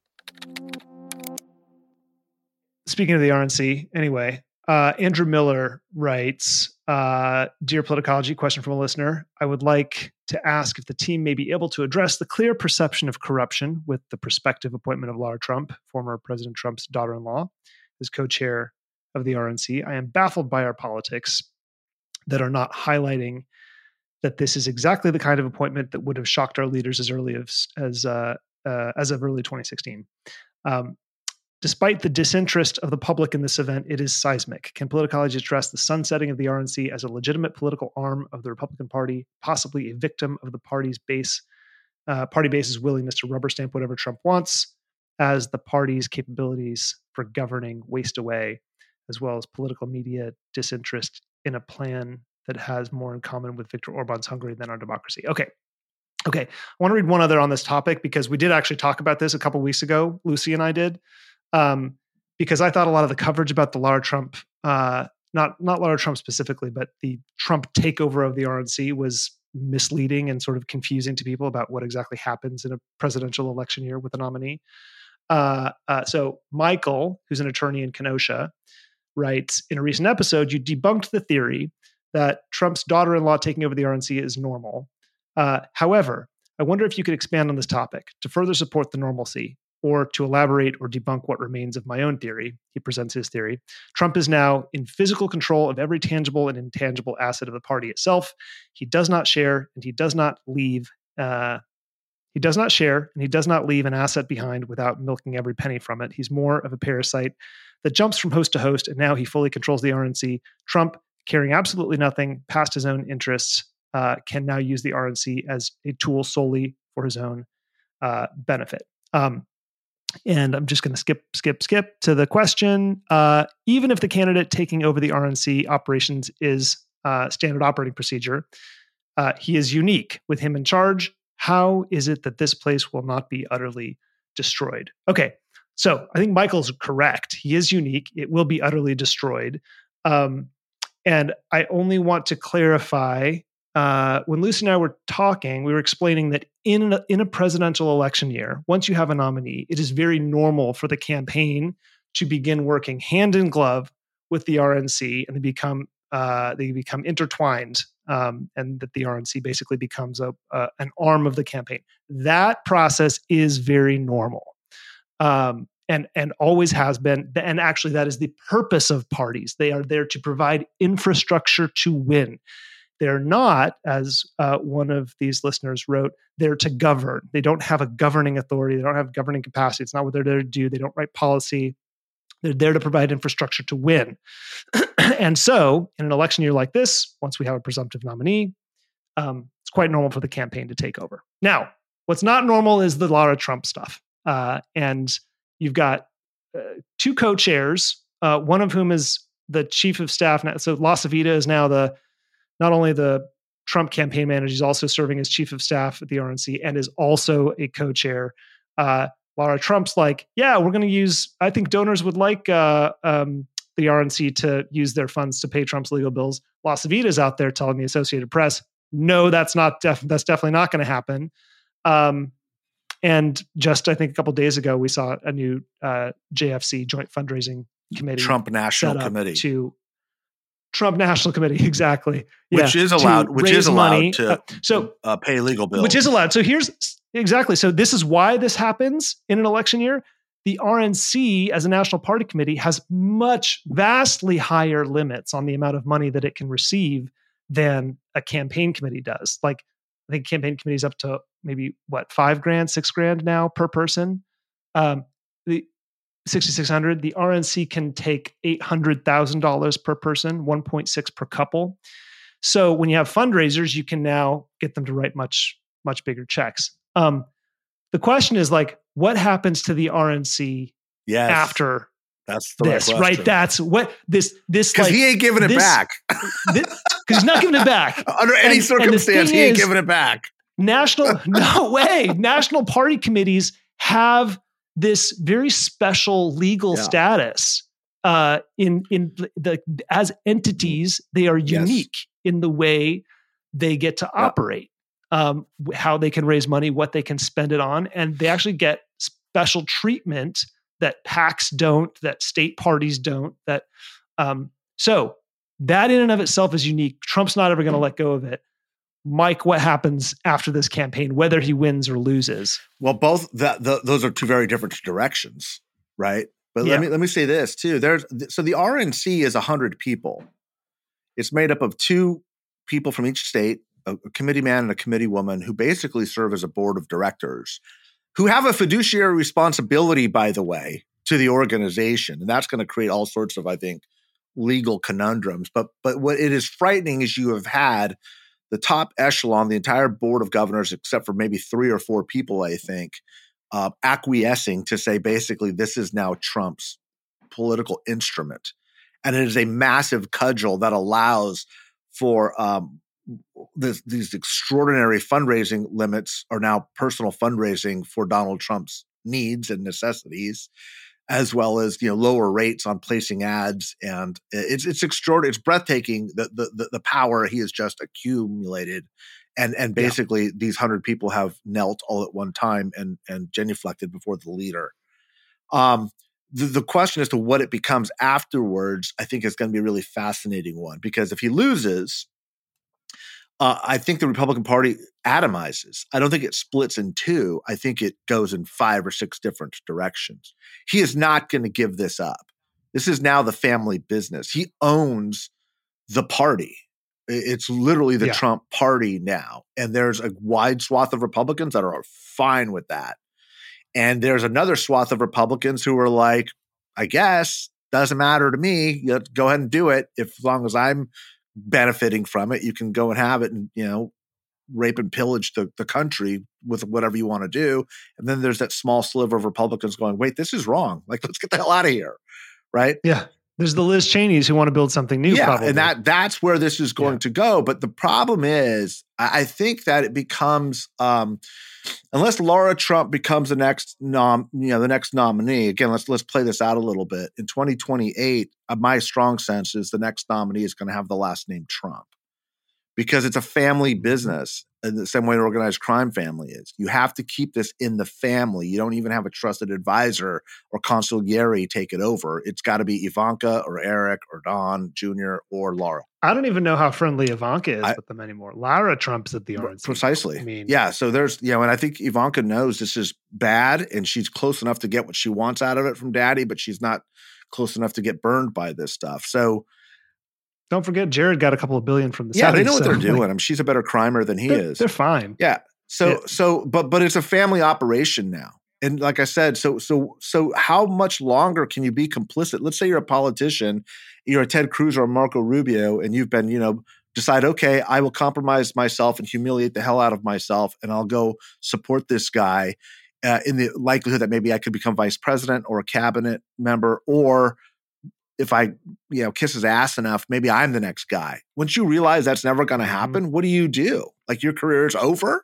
Speaking of the R N C, anyway, uh, Andrew Miller writes, uh, Dear Politicology, question from a listener. I would like to ask if the team may be able to address the clear perception of corruption with the prospective appointment of Lara Trump, former President Trump's daughter-in-law, as co-chair of the R N C. I am baffled by our politics that are not highlighting that this is exactly the kind of appointment that would have shocked our leaders as early as as uh, uh, as of early twenty sixteen. Um, despite the disinterest of the public in this event, it is seismic. Can Politicology address the sunsetting of the R N C as a legitimate political arm of the Republican Party, possibly a victim of the party's base uh, party base's willingness to rubber stamp whatever Trump wants, as the party's capabilities for governing waste away, as well as political media disinterest in a plan that has more in common with Viktor Orban's Hungary than our democracy. Okay. Okay. I want to read one other on this topic, because we did actually talk about this a couple of weeks ago. Lucy and I did, um, because I thought a lot of the coverage about the Lara Trump, uh, not, not Lara Trump specifically, but the Trump takeover of the R N C was misleading and sort of confusing to people about what exactly happens in a presidential election year with a nominee. Uh, uh, so Michael, who's an attorney in Kenosha, writes, in a recent episode, you debunked the theory that Trump's daughter-in-law taking over the R N C is normal. Uh, however, I wonder if you could expand on this topic to further support the normalcy, or to elaborate or debunk what remains of my own theory. He presents his theory. Trump is now in physical control of every tangible and intangible asset of the party itself. He does not share, and he does not leave uh, He does not share, and he does not leave an asset behind without milking every penny from it. He's more of a parasite that jumps from host to host, and now he fully controls the R N C. Trump, caring absolutely nothing past his own interests, uh, can now use the R N C as a tool solely for his own uh, benefit. Um, and I'm just going to skip, skip, skip to the question. Uh, even if the candidate taking over the R N C operations is uh, standard operating procedure, uh, he is unique with him in charge. How is it that this place will not be utterly destroyed? Okay, so I think Michael's correct. He is unique. It will be utterly destroyed. Um, and I only want to clarify, uh, when Lucy and I were talking, we were explaining that in a, in a presidential election year, once you have a nominee, it is very normal for the campaign to begin working hand in glove with the R N C, and they become uh, they become intertwined. Um, and that the R N C basically becomes a uh, an arm of the campaign. That process is very normal, um, and and always has been. And actually, that is the purpose of parties. They are there to provide infrastructure to win. They're not, as uh, one of these listeners wrote, there to govern. They don't have a governing authority. They don't have governing capacity. It's not what they're there to do. They don't write policy. They're there to provide infrastructure to win. And so in an election year like this, once we have a presumptive nominee, um, it's quite normal for the campaign to take over. Now, what's not normal is the Lara Trump stuff. Uh, and you've got uh, two co-chairs, uh, one of whom is the chief of staff. Now, so LaCivita is now the not only the Trump campaign manager, he's also serving as chief of staff at the R N C and is also a co-chair. Uh, Lara Trump's like, yeah, we're going to use, I think donors would like uh, um, the R N C to use their funds to pay Trump's legal bills. LaCivita's out there telling the Associated Press, no, that's not, def- that's definitely not going to happen. Um, and just, I think a couple of days ago, we saw a new uh, J F C, Joint Fundraising Committee. Trump National Committee. To Trump National Committee, exactly. Which yeah, is allowed, which is allowed money. to uh, so, uh, pay legal bills. Which is allowed. So here's, exactly. So this is why this happens in an election year. The R N C, as a national party committee, has much, vastly higher limits on the amount of money that it can receive than a campaign committee does. Like, I think campaign committees up to maybe what, five grand, six grand now per person. Um, the sixty-six hundred, the R N C can take eight hundred thousand dollars per person, one point six per couple. So when you have fundraisers, you can now get them to write much, much bigger checks. Um, the question is like, what happens to the R N C yes, after that's the this, right, right? That's what this, this, because like, he ain't giving it this, back. Because he's not giving it back. Under any and, circumstance, and he ain't is, giving it back. National, no way. National party committees have this very special legal yeah. status uh, in in the as entities. They are unique yes. in the way they get to yeah. operate, um, how they can raise money, what they can spend it on, and they actually get special treatment that PACs don't, that state parties don't. That um, so that in and of itself is unique. Trump's not ever going to let go of it. Mike, what happens after this campaign, whether he wins or loses? Well, both that the, those are two very different directions, right? But yeah. let me let me say this too. There's so the R N C is a hundred people. It's made up of two people from each state, a, a committee man and a committee woman, who basically serve as a board of directors, who have a fiduciary responsibility, by the way, to the organization, and that's going to create all sorts of, I think, legal conundrums. But but what it is frightening is you have had the top echelon, the entire board of governors, except for maybe three or four people, I think, uh, acquiescing to say basically this is now Trump's political instrument. And it is a massive cudgel that allows for um, this, these extraordinary fundraising limits are now personal fundraising for Donald Trump's needs and necessities, as well as, you know, lower rates on placing ads. And it's it's extraordinary. It's breathtaking, the the the power he has just accumulated. And and basically yeah. these hundred people have knelt all at one time and and genuflected before the leader. Um, the, the question as to what it becomes afterwards, I think, is going to be a really fascinating one, because if he loses, Uh, I think the Republican Party atomizes. I don't think it splits in two. I think it goes in five or six different directions. He is not going to give this up. This is now the family business. He owns the party. It's literally the yeah. Trump party now. And there's a wide swath of Republicans that are fine with that. And there's another swath of Republicans who are like, I guess, doesn't matter to me. You go ahead and do it. If as long as I'm benefiting from it, you can go and have it and, you know, rape and pillage the, the country with whatever you want to do. And then there's that small sliver of Republicans going, wait, this is wrong. Like, let's get the hell out of here. Right. Yeah. There's the Liz Cheneys who want to build something new. Yeah. Probably. And that that's where this is going yeah. to go. But the problem is, I, I think that it becomes, um, unless Laura Trump becomes the next nom, you know, the next nominee. Again, let's let's play this out a little bit. In twenty twenty-eight, uh, my strong sense is the next nominee is going to have the last name Trump, because it's a family business in the same way an organized crime family is. You have to keep this in the family. You don't even have a trusted advisor or consigliere take it over. It's got to be Ivanka or Eric or Don Junior or Laura. I don't even know how friendly Ivanka is I, with them anymore. Lara Trump's at the R N C. Precisely. I mean, yeah. So there's, you know, and I think Ivanka knows this is bad, and she's close enough to get what she wants out of it from daddy, but she's not close enough to get burned by this stuff. So don't forget, Jared got a couple of billion from the yeah, Saudis, they know what so, they're doing. Like, I mean, she's a better crimer than he they're, is. They're fine. Yeah. So, yeah. so, but, but it's a family operation now. And like I said, so, so, so how much longer can you be complicit? Let's say you're a politician, you're a Ted Cruz or a Marco Rubio, and you've been, you know, decide, okay, I will compromise myself and humiliate the hell out of myself, and I'll go support this guy uh, in the likelihood that maybe I could become vice president or a cabinet member, or if I, you know, kiss his ass enough, maybe I'm the next guy. Once you realize that's never going to happen, mm-hmm. what do you do? Like, your career is over?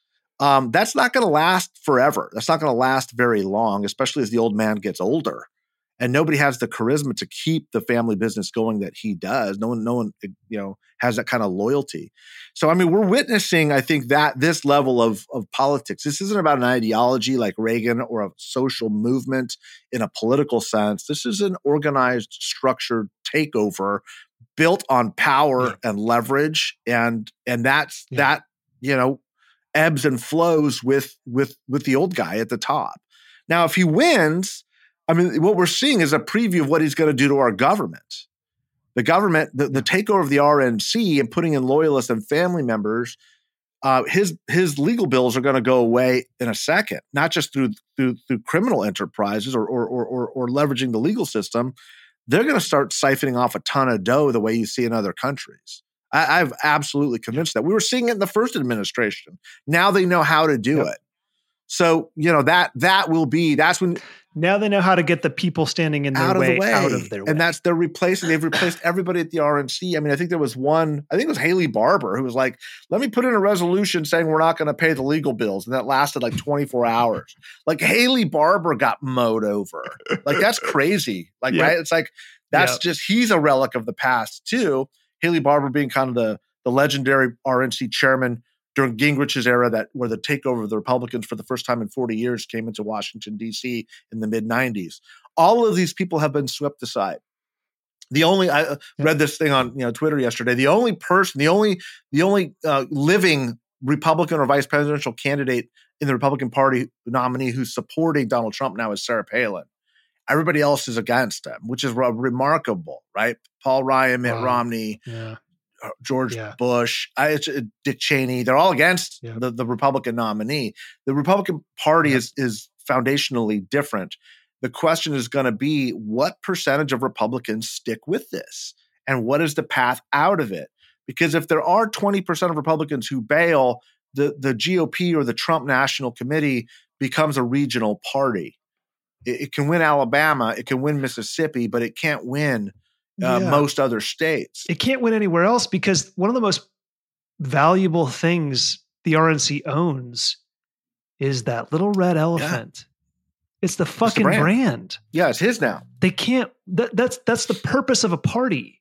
Um, that's not going to last forever. That's not going to last very long, especially as the old man gets older. And nobody has the charisma to keep the family business going that he does. No one, no one, you know, has that kind of loyalty. So, I mean, we're witnessing, I think, that this level of of politics. This isn't about an ideology like Reagan or a social movement in a political sense. This is an organized, structured takeover built on power yeah. and leverage, and and that's yeah. that you know ebbs and flows with with with the old guy at the top. Now, if he wins, I mean, what we're seeing is a preview of what he's going to do to our government. The government, the, the takeover of the R N C and putting in loyalists and family members, uh, his his legal bills are going to go away in a second, not just through through, through criminal enterprises or or, or or or leveraging the legal system. They're going to start siphoning off a ton of dough the way you see in other countries. I, I've absolutely convinced that. We were seeing it in the first administration. Now they know how to do yep. it. So, you know, that that will be, that's when. Now they know how to get the people standing in their out way, of the way out of their way. And that's, they're replacing, they've replaced everybody at the R N C. I mean, I think there was one, I think it was Haley Barbour who was like, let me put in a resolution saying we're not going to pay the legal bills. And that lasted like twenty-four hours. Like Haley Barbour got mowed over. Like that's crazy. Like, yep. right. It's like, that's yep. just, he's a relic of the past too. Haley Barbour being kind of the, the legendary R N C chairman during Gingrich's era, that where the takeover of the Republicans for the first time in forty years came into Washington, D C in the mid nineties. All of these people have been swept aside. The only, I yeah. read this thing on you know Twitter yesterday, the only person, the only, the only uh, living Republican or vice presidential candidate in the Republican Party nominee who's supporting Donald Trump now is Sarah Palin. Everybody else is against him, which is re- remarkable, right? Paul Ryan, Mitt wow. Romney, yeah. George yeah. Bush, I, Dick Cheney, they're all against yeah. the, the Republican nominee. The Republican Party yeah. is, is foundationally different. The question is going to be, what percentage of Republicans stick with this? And what is the path out of it? Because if there are twenty percent of Republicans who bail, the, the G O P or the Trump National Committee becomes a regional party. It, it can win Alabama, it can win Mississippi, but it can't win Uh, yeah. most other states. It can't win anywhere else because one of the most valuable things the R N C owns is that little red elephant. Yeah. It's the fucking it's the brand. brand. Yeah, it's his now. They can't, that, that's, that's the purpose of a party,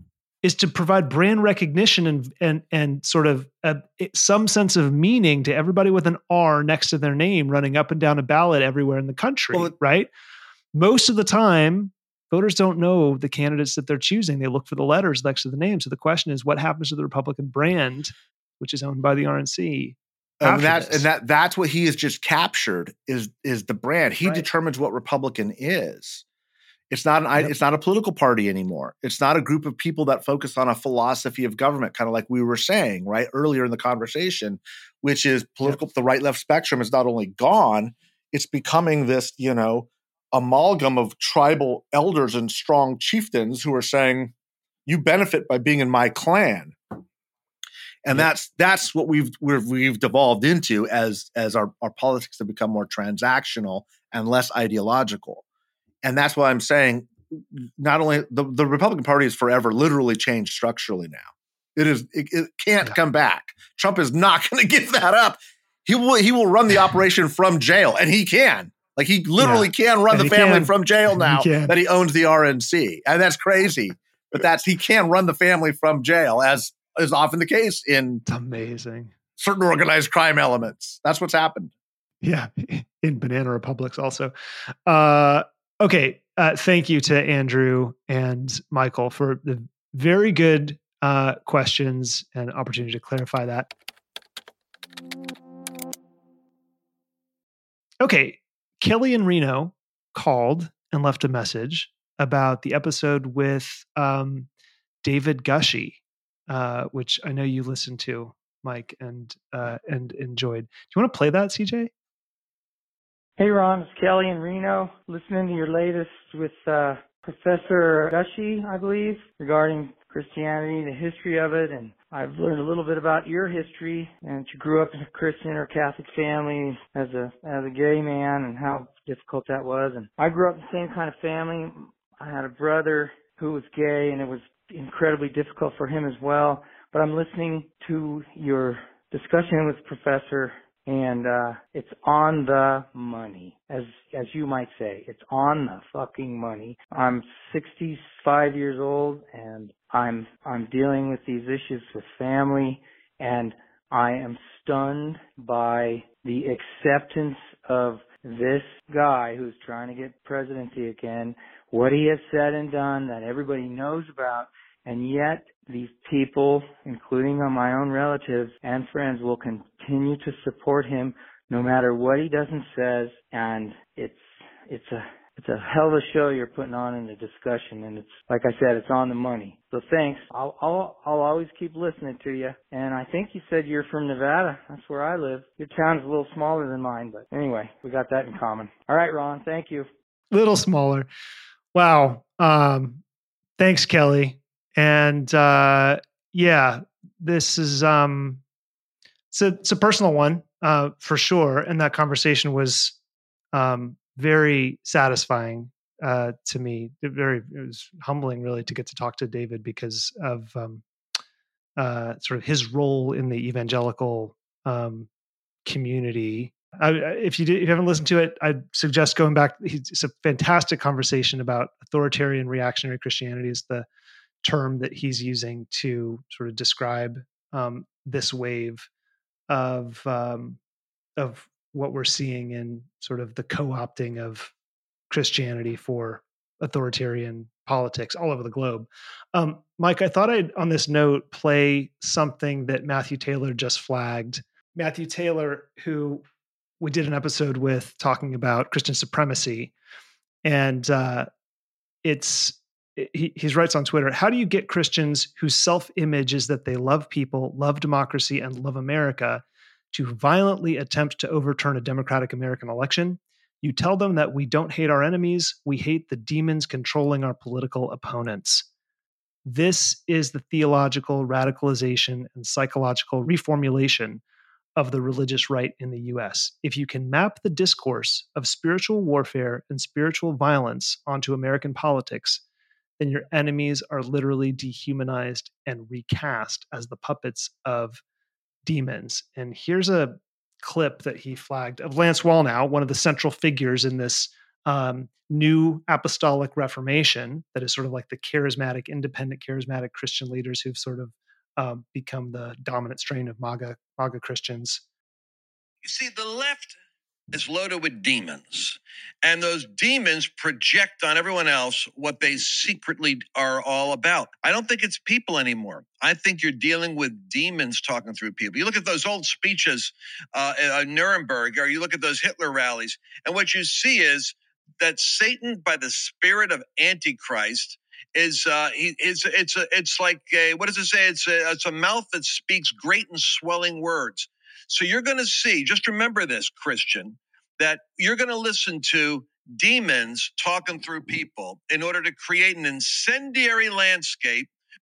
is to provide brand recognition and, and, and sort of a, some sense of meaning to everybody with an R next to their name running up and down a ballot everywhere in the country, well, right? Most of the time, voters don't know the candidates that they're choosing. They look for the letters next to the name. So the question is, what happens to the Republican brand, which is owned by the R N C? And that's, and that that's what he has just captured is is the brand. He right. determines what Republican is. It's not an yep. it's not a political party anymore. It's not a group of people that focus on a philosophy of government, kind of like we were saying right earlier in the conversation, which is political. Yep. The right left spectrum is not only gone, it's becoming this, you know, amalgam of tribal elders and strong chieftains who are saying, you benefit by being in my clan. And yep. that's that's what we've we've we've devolved into as as our, our politics have become more transactional and less ideological. And that's why I'm saying not only the, the Republican Party is forever literally changed structurally now. It is it, it can't yeah. come back. Trump is not going to give that up. He will he will run the operation from jail, and he can. Like he literally yeah. can run and the family can. from jail now he that he owns the R N C. And that's crazy. But that's he can run the family from jail, as is often the case in it's amazing certain organized crime elements. That's what's happened. Yeah. In banana republics also. Uh, okay. Uh, thank you to Andrew and Michael for the very good uh, questions and opportunity to clarify that. Okay. Kelly in Reno called and left a message about the episode with um, David Gushee, uh, which I know you listened to, Mike, and uh, and enjoyed. Do you want to play that, C J? Hey, Ron, it's Kelly in Reno, listening to your latest with uh, Professor Gushee, I believe, regarding Christianity, the history of it, and I've learned a little bit about your history, and you grew up in a Christian or Catholic family as a as a gay man, and how difficult that was. And I grew up in the same kind of family. I had a brother who was gay, and it was incredibly difficult for him as well. But I'm listening to your discussion with the professor, and uh it's on the money, as as you might say. It's on the fucking money. I'm sixty-five years old, and I'm I'm dealing with these issues with family, and I am stunned by the acceptance of this guy who's trying to get presidency again, what he has said and done that everybody knows about, and yet these people, including my own relatives and friends, will continue to support him no matter what he does and says. And it's it's a it's a hell of a show you're putting on in the discussion, and it's like I said, it's on the money. So thanks. I'll I'll I'll always keep listening to you. And I think you said you're from Nevada. That's where I live. Your town's a little smaller than mine, but anyway, we got that in common. All right, Ron. Thank you. Little smaller. Wow. Um, thanks, Kelly. And uh, yeah, this is um, it's a it's a personal one uh, for sure. And that conversation was um, very satisfying uh, to me. It very it was humbling, really, to get to talk to David because of um, uh, sort of his role in the evangelical um, community. I, if you did, if you haven't listened to it, I'd suggest going back. It's a fantastic conversation about authoritarian reactionary Christianity is the term that he's using to sort of describe um, this wave of um, of what we're seeing in sort of the co-opting of Christianity for authoritarian politics all over the globe. Um, Mike, I thought I'd, on this note, play something that Matthew Taylor just flagged. Matthew Taylor, who we did an episode with talking about Christian supremacy, and uh, it's he, he writes on Twitter, how do you get Christians whose self-image is that they love people, love democracy, and love America to violently attempt to overturn a democratic American election? You tell them that we don't hate our enemies, we hate the demons controlling our political opponents. This is the theological radicalization and psychological reformulation of the religious right in the U S. If you can map the discourse of spiritual warfare and spiritual violence onto American politics, then your enemies are literally dehumanized and recast as the puppets of demons. And here's a clip that he flagged of Lance Wallnau, one of the central figures in this um, new apostolic reformation that is sort of like the charismatic, independent, charismatic Christian leaders who've sort of um, become the dominant strain of MAGA, MAGA Christians. You see, the left is loaded with demons, and those demons project on everyone else what they secretly are all about. I don't think it's people anymore. I think you're dealing with demons talking through people. You look at those old speeches uh, at Nuremberg, or you look at those Hitler rallies, and what you see is that Satan, by the spirit of Antichrist, is uh, he, it's it's a, it's like a, what does it say? It's a, it's a mouth that speaks great and swelling words. So you're going to see, just remember this, Christian, that you're going to listen to demons talking through people in order to create an incendiary landscape.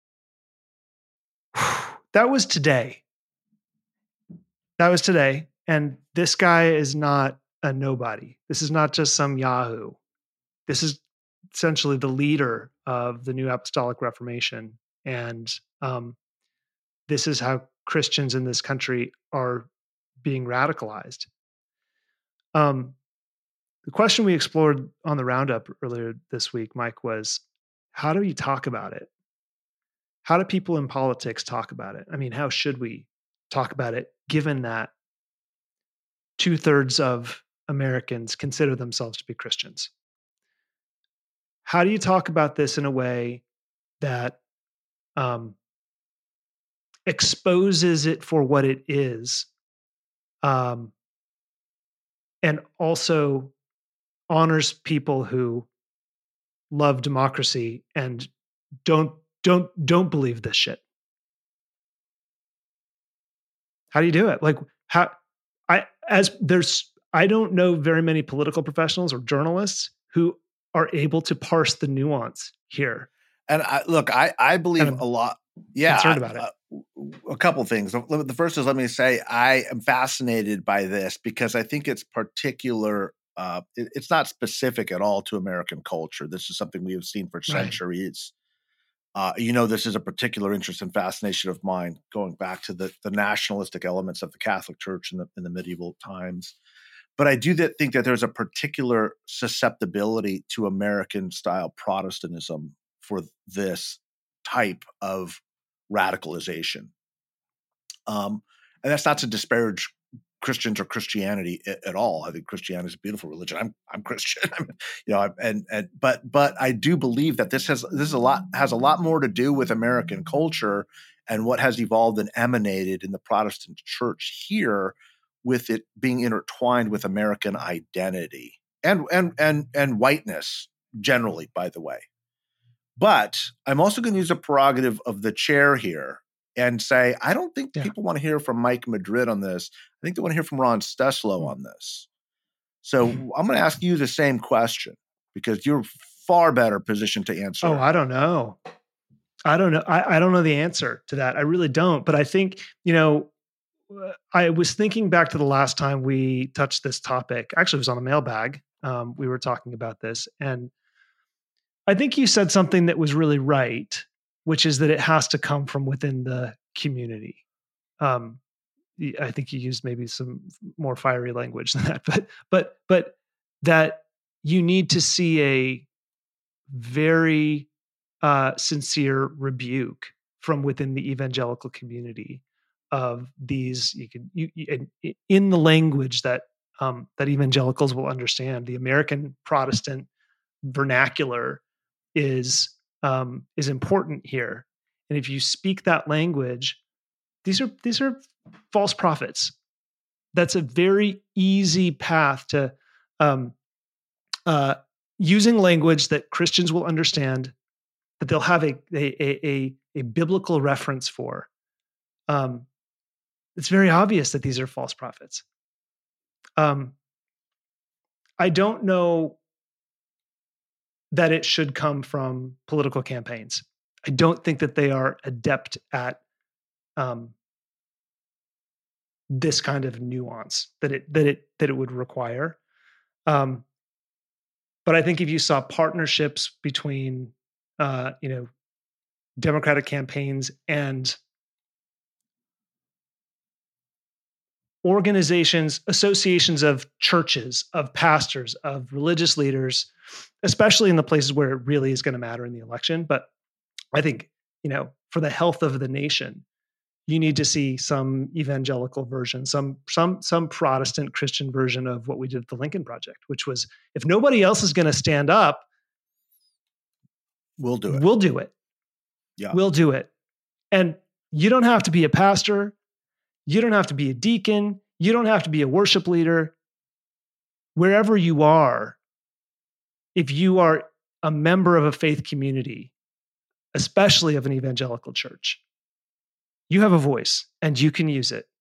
That was today. That was today. And this guy is not a nobody. This is not just some Yahoo. This is essentially the leader of the New Apostolic Reformation. And um, this is how Christians in this country are being radicalized. Um, the question we explored on the roundup earlier this week, Mike, was how do we talk about it? How do people in politics talk about it? I mean, how should we talk about it, given that two thirds of Americans consider themselves to be Christians? How do you talk about this in a way that um, exposes it for what it is, um, and also honors people who love democracy and don't don't don't believe this shit? How do you do it? Like how I as there's I don't know very many political professionals or journalists who are able to parse the nuance here. And I, look, I I believe a lot. Yeah, concerned about it. Uh, a couple things. The first is, let me say, I am fascinated by this because I think it's particular. Uh, it, it's not specific at all to American culture. This is something we have seen for centuries. Right. Uh, you know, this is a particular interest and fascination of mine, going back to the, the nationalistic elements of the Catholic Church in the in the medieval times. But I do that, think that there's a particular susceptibility to American-style Protestantism for this type of radicalization. Um, and that's not to disparage Christians or Christianity at, at all. I think Christianity is a beautiful religion. I'm I'm Christian, I'm, you know, and and but but I do believe that this has this is a lot has a lot more to do with American culture and what has evolved and emanated in the Protestant church here, with it being intertwined with American identity. and and and and whiteness generally, by the way. But I'm also going to use a prerogative of the chair here and say, I don't think Yeah. people want to hear from Mike Madrid on this. I think they want to hear from Ron Steslow on this. So Mhm. I'm going to ask you the same question because you're far better positioned to answer. Oh, I don't know. I don't know. I, I don't know the answer to that. I really don't. But I think, you know, I was thinking back to the last time we touched this topic. Actually, it was on a mailbag. Um, we were talking about this. And I think you said something that was really right, which is that it has to come from within the community. Um, y- I think you used maybe some more fiery language than that, but but but that you need to see a very uh, sincere rebuke from within the evangelical community of these. You could you, you in, in the language that um, that evangelicals will understand. The American Protestant vernacular is um, is important here, and if you speak that language, these are these are false prophets. That's a very easy path to um, uh, using language that Christians will understand, that they'll have a a a, a biblical reference for. Um, it's very obvious that these are false prophets. Um, I don't know that it should come from political campaigns. I don't think that they are adept at um, this kind of nuance that it that it that it would require. Um, but I think if you saw partnerships between, uh, you know, Democratic campaigns and organizations, associations of churches, of pastors, of religious leaders, especially in the places where it really is going to matter in the election. But I think, you know, for the health of the nation, you need to see some evangelical version, some some some Protestant Christian version of what we did at the Lincoln Project, which was, if nobody else is going to stand up, We'll do it. we'll do it. Yeah. We'll do it. And you don't have to be a pastor. You don't have to be a deacon. You don't have to be a worship leader. Wherever you are, if you are a member of a faith community, especially of an evangelical church, you have a voice and you can use it.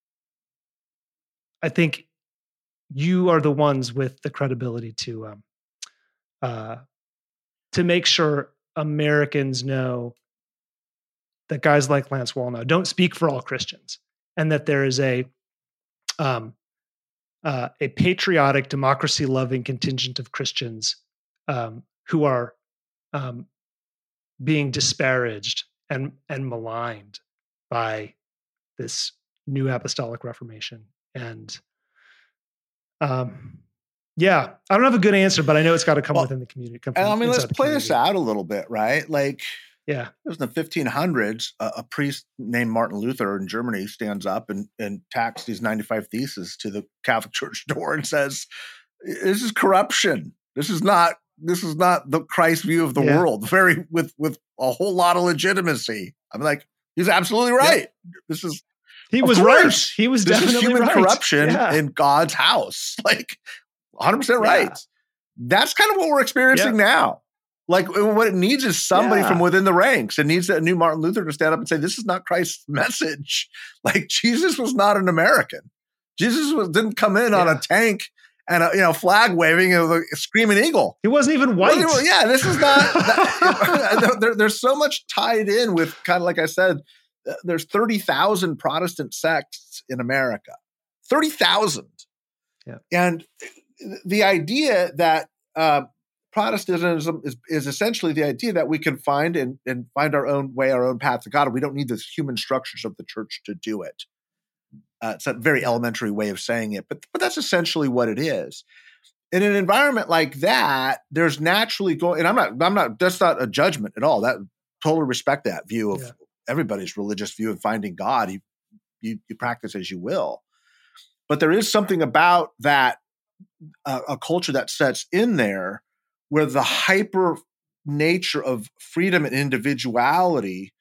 I think you are the ones with the credibility to um, uh, to make sure Americans know that guys like Lance Wallnau don't speak for all Christians, and that there is a um, uh, a patriotic, democracy-loving contingent of Christians um, who are um, being disparaged and and maligned by this new apostolic reformation. And um, yeah, I don't have a good answer, but I know it's got to come Well, within the community. Come And from I mean, let's inside the play this community. out a little bit, right? Like, Yeah, it was in the fifteen hundreds, a, a priest named Martin Luther in Germany stands up and, and tacks these ninety-five theses to the Catholic Church door and says, this is corruption. This is not, this is not the Christ view of the Yeah. world, very with, with a whole lot of legitimacy. I'm like, he's absolutely right. This is, he Of was course. right. He was this definitely is human right. corruption Yeah. in God's house. Like one hundred percent Yeah. right. That's kind of what we're experiencing now. Like what it needs is somebody Yeah. from within the ranks. It needs a new Martin Luther to stand up and say, this is not Christ's message. Like Jesus was not an American. Jesus was, didn't come in on Yeah. a tank and a you know flag waving and a screaming eagle. He wasn't even white. Well, yeah, this is not. That, there, there's so much tied in with kind of like I said. uh, There's thirty thousand Protestant sects in America. Thirty thousand. Yeah. And the idea that uh, Protestantism is, is essentially the idea that we can find and, and find our own way, our own path to God. We don't need the human structures of the church to do it. Uh, it's a very elementary way of saying it, but but that's essentially what it is. In an environment like that, there's naturally going, and I'm not, I'm not, that's not a judgment at all. That totally respect that view of Yeah. everybody's religious view of finding God. You, you, you practice as you will, but there is something about that, uh, a culture that sets in there where the hyper nature of freedom and individuality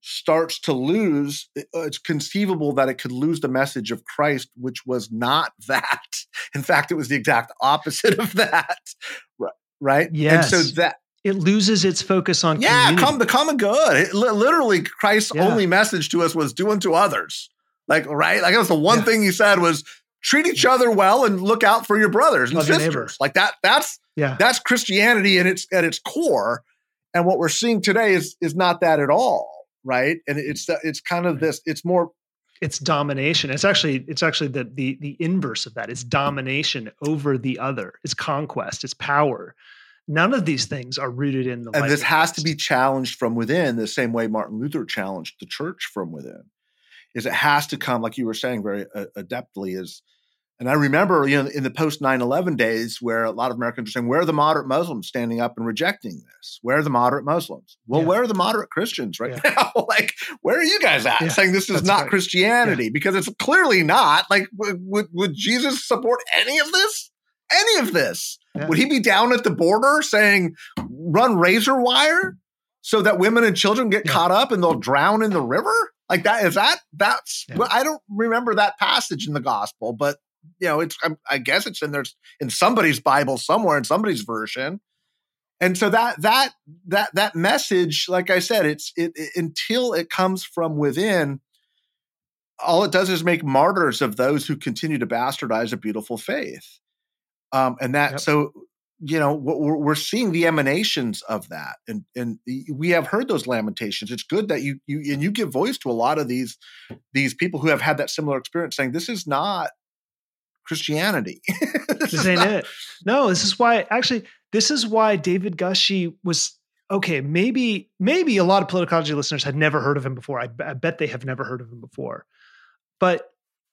starts to lose, it's conceivable that it could lose the message of Christ, which was not that. In fact, it was the exact opposite of that. Right? Yes. And so that it loses its focus on yeah, community. come the common good. It, li- literally, Christ's Yeah. only message to us was do unto others. Like, right? Like that was the one Yeah. thing he said was treat each other well and look out for your brothers and Love your sisters. neighbor. Like that, that's Yeah. that's Christianity in its at its core. And what we're seeing today is is not that at all. Right. And it's it's kind of this, it's more It's domination. It's actually it's actually the the the inverse of that. It's domination over the other. It's conquest. It's power. None of these things are rooted in the and life this of has to Christ. be challenged from within the same way Martin Luther challenged the church from within. Is it has to come, like you were saying very uh, adeptly, is, and I remember, you know, in the post nine eleven days where a lot of Americans are saying, where are the moderate Muslims standing up and rejecting this? Where are the moderate Muslims? Well, Yeah. where are the moderate Christians right Yeah. now? Like, where are you guys at Yeah, saying this is that's not right. Christianity? Because it's clearly not. Like, w- would, would Jesus support any of this? Any of this? Yeah. Would he be down at the border saying, run razor wire so that women and children get Yeah. caught up and they'll drown in the river? Like that, is that, that's, Yeah. well, I don't remember that passage in the gospel, but you know, it's, I, I guess it's in there in somebody's Bible somewhere in somebody's version. And so that, that, that, that message, like I said, it's, it, it until it comes from within, all it does is make martyrs of those who continue to bastardize a beautiful faith. Um, and that, Yep. so, you know, we're, we're seeing the emanations of that. And, and we have heard those lamentations. It's good that you, you, and you give voice to a lot of these, these people who have had that similar experience saying, this is not Christianity. this This is ain't not- it. No, this is why, actually, this is why David Gushee was, okay, maybe, maybe a lot of politicology listeners had never heard of him before. I, I bet they have never heard of him before. But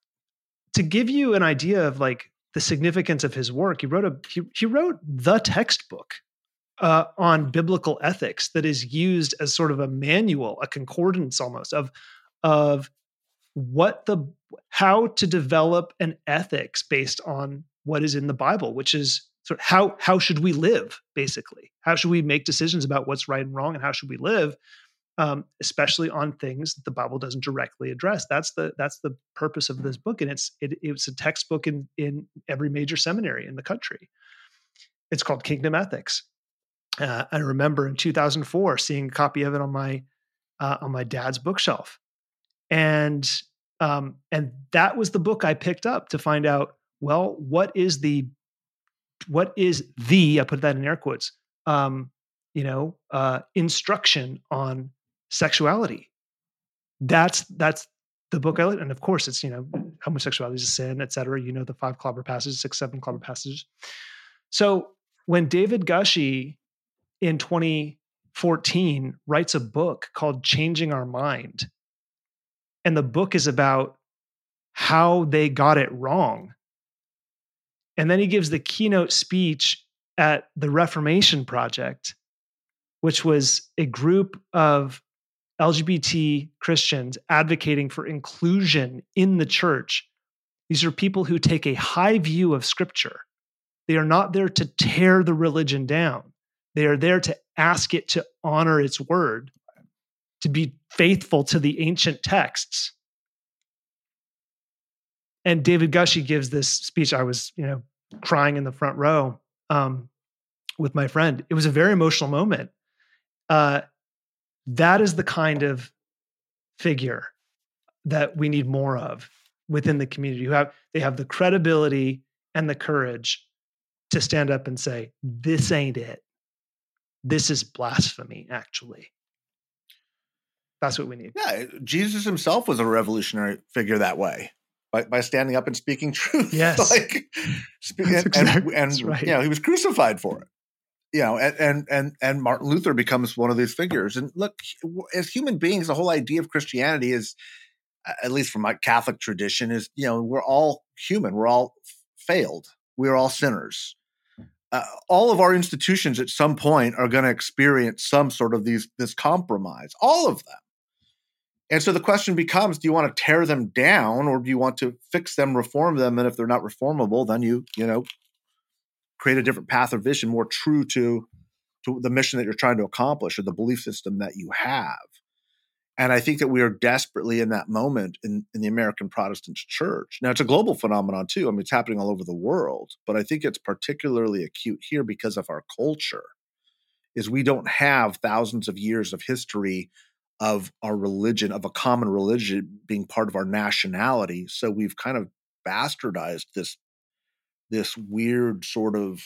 to give you an idea of like the significance of his work, he wrote a, he, he wrote the textbook uh, on biblical ethics that is used as sort of a manual, a concordance almost of, of what the, how to develop an ethics based on what is in the Bible, which is sort of how, how should we live, basically? How should we make decisions about what's right and wrong, and how should we live, um, especially on things that the Bible doesn't directly address? That's the that's the purpose of this book, and it's it, it's a textbook in in every major seminary in the country. It's called Kingdom Ethics. Uh, I remember in two thousand four seeing a copy of it on my uh, on my dad's bookshelf, and um, and that was the book I picked up to find out, well, what is the what is the I put that in air quotes, um, you know, uh, instruction on sexuality. That's that's the book I and of course it's, you know, homosexuality is a sin, et cetera. You know, the five clobber passages, six, seven clobber passages. So when David Gushee in twenty fourteen writes a book called Changing Our Mind, and the book is about how they got it wrong, and then he gives the keynote speech at the Reformation Project, which was a group of L G B T Christians advocating for inclusion in the church. These are people who take a high view of Scripture. They are not there to tear the religion down. They are there to ask it to honor its word, to be faithful to the ancient texts. And David Gushee gives this speech. I was, you know, crying in the front row um, with my friend. It was a very emotional moment. Uh, that is the kind of figure that we need more of within the community. Who have they have the credibility and the courage to stand up and say, "This ain't it. This is blasphemy." Actually, that's what we need. Yeah, Jesus himself was a revolutionary figure that way. By, by standing up and speaking truth. Yes. like, speak, That's and, exactly- and, that's and right. you know, he was crucified for it. You know, and, and and and Martin Luther becomes one of these figures. And look, as human beings, the whole idea of Christianity is, at least from my Catholic tradition, is, you know, we're all human. We're all failed. We're all sinners. Uh, all of our institutions at some point are going to experience some sort of these this compromise. All of them. And so the question becomes, do you want to tear them down, or do you want to fix them, reform them? And if they're not reformable, then you, you know, create a different path or vision more true to, to the mission that you're trying to accomplish or the belief system that you have. And I think that we are desperately in that moment in, in the American Protestant church. Now, it's a global phenomenon too. I mean, it's happening all over the world, but I think it's particularly acute here because of our culture, is we don't have thousands of years of history of our religion, of a common religion being part of our nationality. So we've kind of bastardized this, this weird sort of,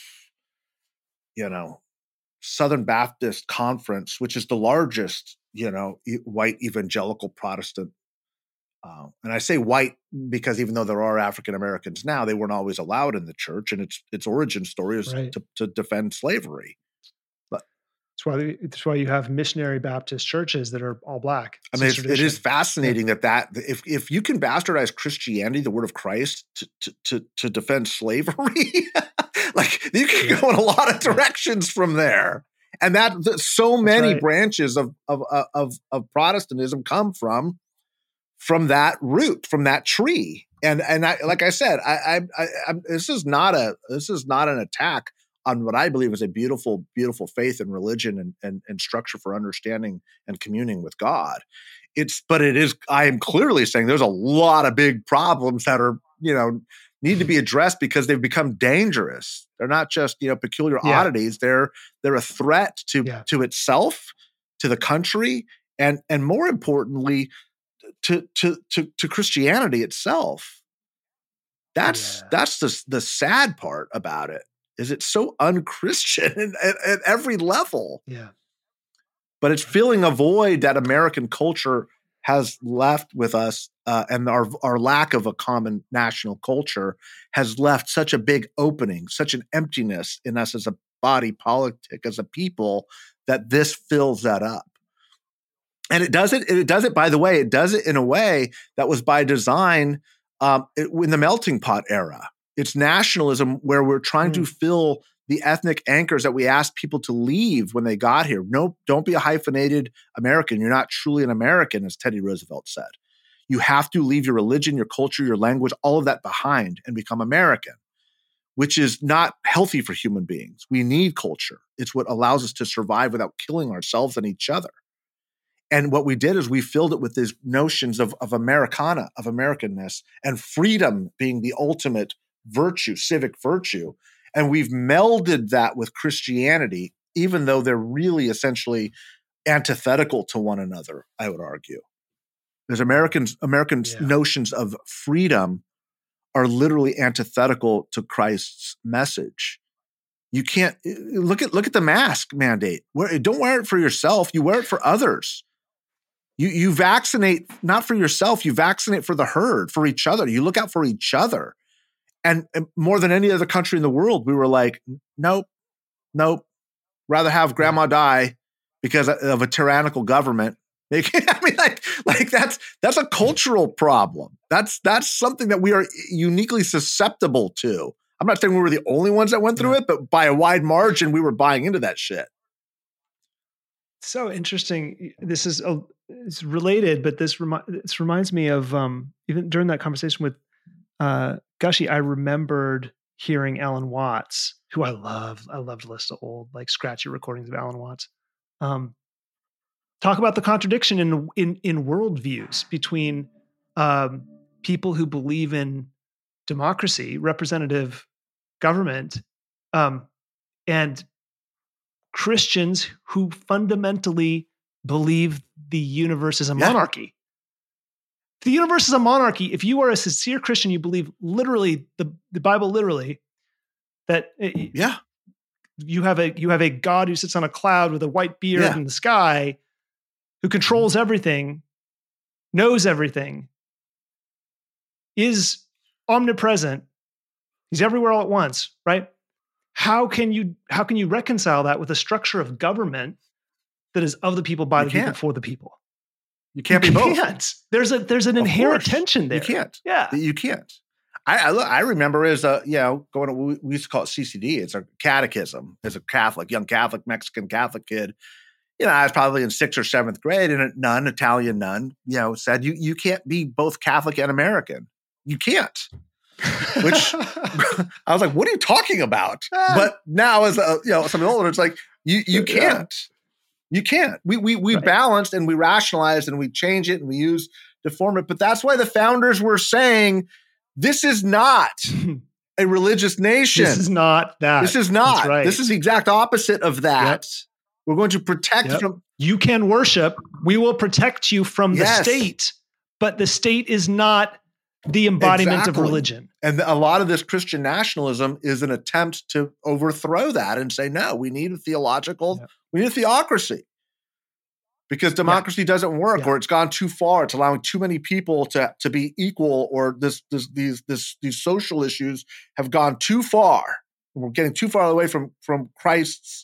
you know, Southern Baptist Conference, which is the largest, you know, white evangelical Protestant. Uh, and I say white because even though there are African Americans now, they weren't always allowed in the church, and its its origin story is Right. to, to defend slavery. But That's why that's why you have missionary Baptist churches that are all black. I mean, it's, it is fascinating yeah. that that if if you can bastardize Christianity, the word of Christ, to to to, to defend slavery, like you can yeah. go in a lot of directions from there. And that, that so many right. branches of, of of of Protestantism come from from that root, from that tree. And and I, like I said, I, I, I, I this is not a this is not an attack on what I believe is a beautiful, beautiful faith and religion and, and and structure for understanding and communing with God. It's but it is. I am clearly saying there's a lot of big problems that are you know need to be addressed because they've become dangerous. They're not just, you know, peculiar yeah. oddities. They're they're a threat to yeah. to itself, to the country, and and more importantly, to to to, to Christianity itself. That's yeah. that's the the sad part about it, is it's so unchristian at, at every level. Yeah. But it's filling a void that American culture has left with us, uh, and our our lack of a common national culture has left such a big opening, such an emptiness in us as a body politic, as a people, that this fills that up. And it does it, it does it, by the way, it does it in a way that was by design um, it, in the melting pot era. It's nationalism where we're trying mm. to fill the ethnic anchors that we asked people to leave when they got here. No, don't be a hyphenated American. You're not truly an American, as Teddy Roosevelt said. You have to leave your religion, your culture, your language, all of that behind and become American, which is not healthy for human beings. We need culture. It's what allows us to survive without killing ourselves and each other. And what we did is we filled it with these notions of, of Americana, of Americanness, and freedom being the ultimate virtue, civic virtue. And we've melded that with Christianity, even though they're really essentially antithetical to one another, I would argue. There's Americans, Americans' yeah. notions of freedom are literally antithetical to Christ's message. You can't look at look at the mask mandate. Wear, don't wear it for yourself. You wear it for others. You you vaccinate not for yourself. You vaccinate for the herd, for each other. You look out for each other. And, and more than any other country in the world, we were like, nope, nope. Rather have grandma die because of a tyrannical government. I mean, like, like that's that's a cultural problem. That's that's something that we are uniquely susceptible to. I'm not saying we were the only ones that went through yeah. it, but by a wide margin, we were buying into that shit. So interesting. This is a, it's related, but this, remi- this reminds me of um, even during that conversation with uh, Gushy, I remembered hearing Alan Watts, who I love. I love to listen to old, like scratchy recordings of Alan Watts. Um, talk about the contradiction in in in worldviews between um, people who believe in democracy, representative government, um, and Christians who fundamentally believe the universe is a yeah. monarchy. The universe is a monarchy. If you are a sincere Christian, you believe literally the, the Bible literally, that yeah. you have a you have a God who sits on a cloud with a white beard yeah. in the sky, who controls everything, knows everything, is omnipresent. He's everywhere all at once, right? How can you how can you reconcile that with a structure of government that is of the people, by you the can't. people, for the people? You can't you be both. Can't. There's a there's an of inherent course. tension there. You can't. Yeah, you can't. I I, look, I remember as a you know going to we, we used to call it C C D. It's a catechism. As a Catholic, young Catholic, Mexican Catholic kid. You know, I was probably in sixth or seventh grade, and a nun, Italian nun, you know, said you you can't be both Catholic and American. You can't. Which I was like, what are you talking about? But now as a, you know, something older, it's like, you, you can't. You can't. We we we right. balanced and we rationalized and we change it and we use to form it. But that's why the founders were saying, this is not a religious nation. This is not that. This is not. Right. This is the exact opposite of that. Yep. We're going to protect yep. from. You can worship. We will protect you from yes. the state, but the state is not the embodiment exactly. of religion. And a lot of this Christian nationalism is an attempt to overthrow that and say, no, we need a theological, yep. we need a theocracy. Because democracy yeah. doesn't work, yeah. or it's gone too far. It's allowing too many people to, to be equal, or this, this these this these social issues have gone too far. We're getting too far away from from Christ's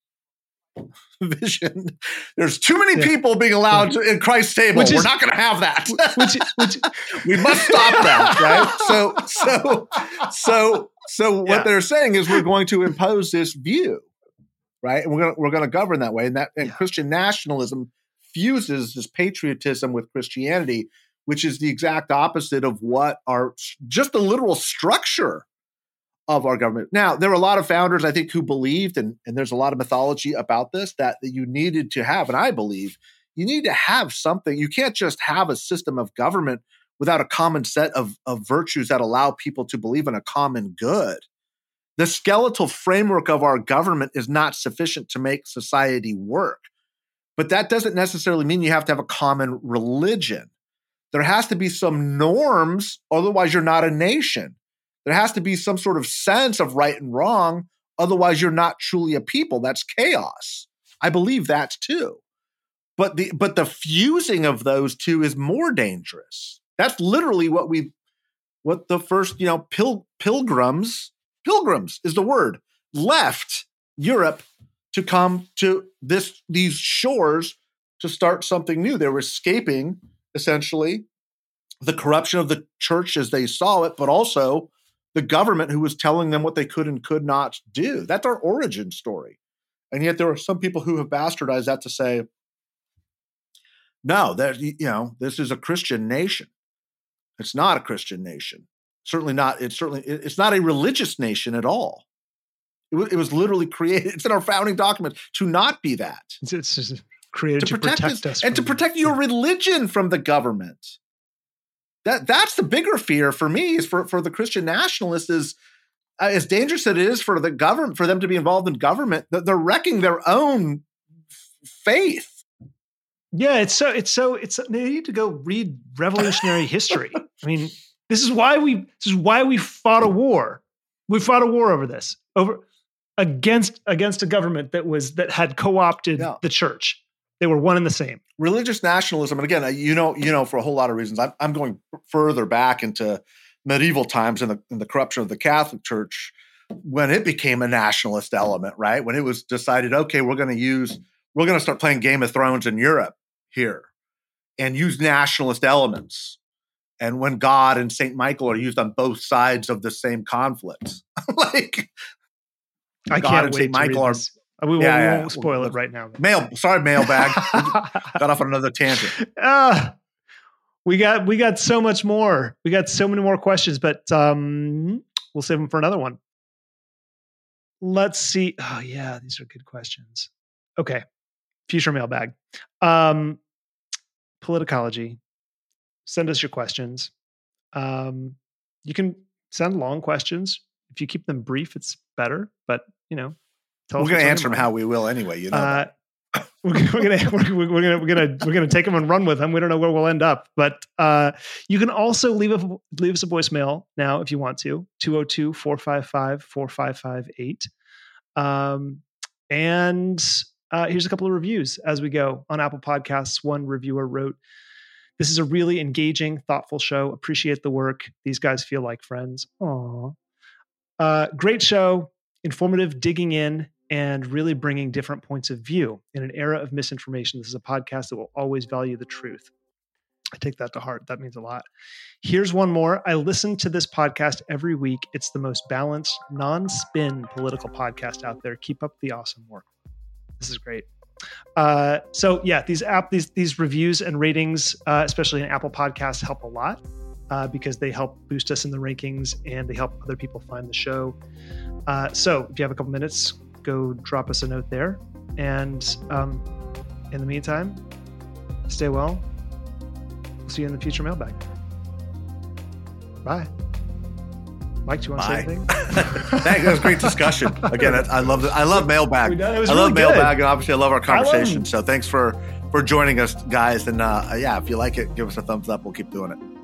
vision. There's too many yeah. people being allowed to, in Christ's table. Which We're is, not going to have that. Which, which, we must stop that, right? So so so so yeah. what they're saying is we're going to impose this view. Right, and we're gonna we're gonna govern that way, and that and yeah. Christian nationalism fuses this patriotism with Christianity, which is the exact opposite of what our just the literal structure of our government. Now, there were a lot of founders, I think, who believed, and and there's a lot of mythology about this that, that you needed to have, and I believe you need to have something. You can't just have a system of government without a common set of of virtues that allow people to believe in a common good. The skeletal framework of our government is not sufficient to make society work. But that doesn't necessarily mean you have to have a common religion. There has to be some norms, otherwise you're not a nation. There has to be some sort of sense of right and wrong, otherwise you're not truly a people. That's chaos. I believe that too. But the but the fusing of those two is more dangerous. That's literally what we what the first, you know, pil, pilgrims Pilgrims is the word, left Europe to come to this these shores to start something new. They were escaping, essentially, the corruption of the church as they saw it, but also the government who was telling them what they could and could not do. That's our origin story. And yet there are some people who have bastardized that to say, no, that you know, this is a Christian nation. It's not a Christian nation. Certainly not. It's certainly it's not a religious nation at all. It, w- it was literally created. It's in our founding document to not be that. It's, it's just created to, to protect, protect us and to protect your religion from the government. That that's the bigger fear for me. Is for for the Christian nationalists is uh, as dangerous as it is for the government for them to be involved in government. That they're wrecking their own f- faith. Yeah, it's so it's so it's. They need to go read revolutionary history. I mean. This is why we. This is why we fought a war. We fought a war over this, over against against a government that was that had co-opted yeah. the church. They were one and the same. Religious nationalism, and again, you know, you know, for a whole lot of reasons. I'm, I'm going further back into medieval times and the, and the corruption of the Catholic Church when it became a nationalist element. Right when it was decided, okay, we're going to use, we're going to start playing Game of Thrones in Europe here, and use nationalist elements. And when God and Saint Michael are used on both sides of the same conflict, like I God can't and wait Saint Michael are. We won't, yeah, we yeah, won't spoil yeah. it right now. Mail, sorry, mailbag. Got off on another tangent. Uh, we got we got so much more. We got so many more questions, but um, we'll save them for another one. Let's see. Oh yeah, these are good questions. Okay, future mailbag. Um, politicology. Send us your questions. Um, you can send long questions. If you keep them brief, it's better. But you know, tell we're us going to answer them how we will anyway. You know, uh, we're, we're gonna we're, we're gonna we're gonna we're gonna take them and run with them. We don't know where we'll end up, but uh, you can also leave a leave us a voicemail now if you want to. two oh two, four five five, four five five eight. Um, and uh, here's a couple of reviews as we go on Apple Podcasts. One reviewer wrote, "This is a really engaging, thoughtful show. Appreciate the work. These guys feel like friends." Aww. Uh, great show, informative, digging in, and really bringing different points of view. In an era of misinformation, this is a podcast that will always value the truth. I take that to heart. That means a lot. Here's one more. I listen to this podcast every week. It's the most balanced, non-spin political podcast out there. Keep up the awesome work. This is great. Uh, so yeah, these app, these, these reviews and ratings, uh, especially in Apple Podcasts, help a lot, uh, because they help boost us in the rankings and they help other people find the show. Uh, so if you have a couple minutes, go drop us a note there. And um, in the meantime, stay well. We'll see you in the future mailbag. Bye. Mike, do you want to say anything? Thank you. That was a great discussion. Again, I, I love it. I love mailbag. It was I really love good. mailbag, and obviously I love our conversation. love- So thanks for for joining us, guys. And uh, yeah, if you like it, give us a thumbs up. We'll keep doing it.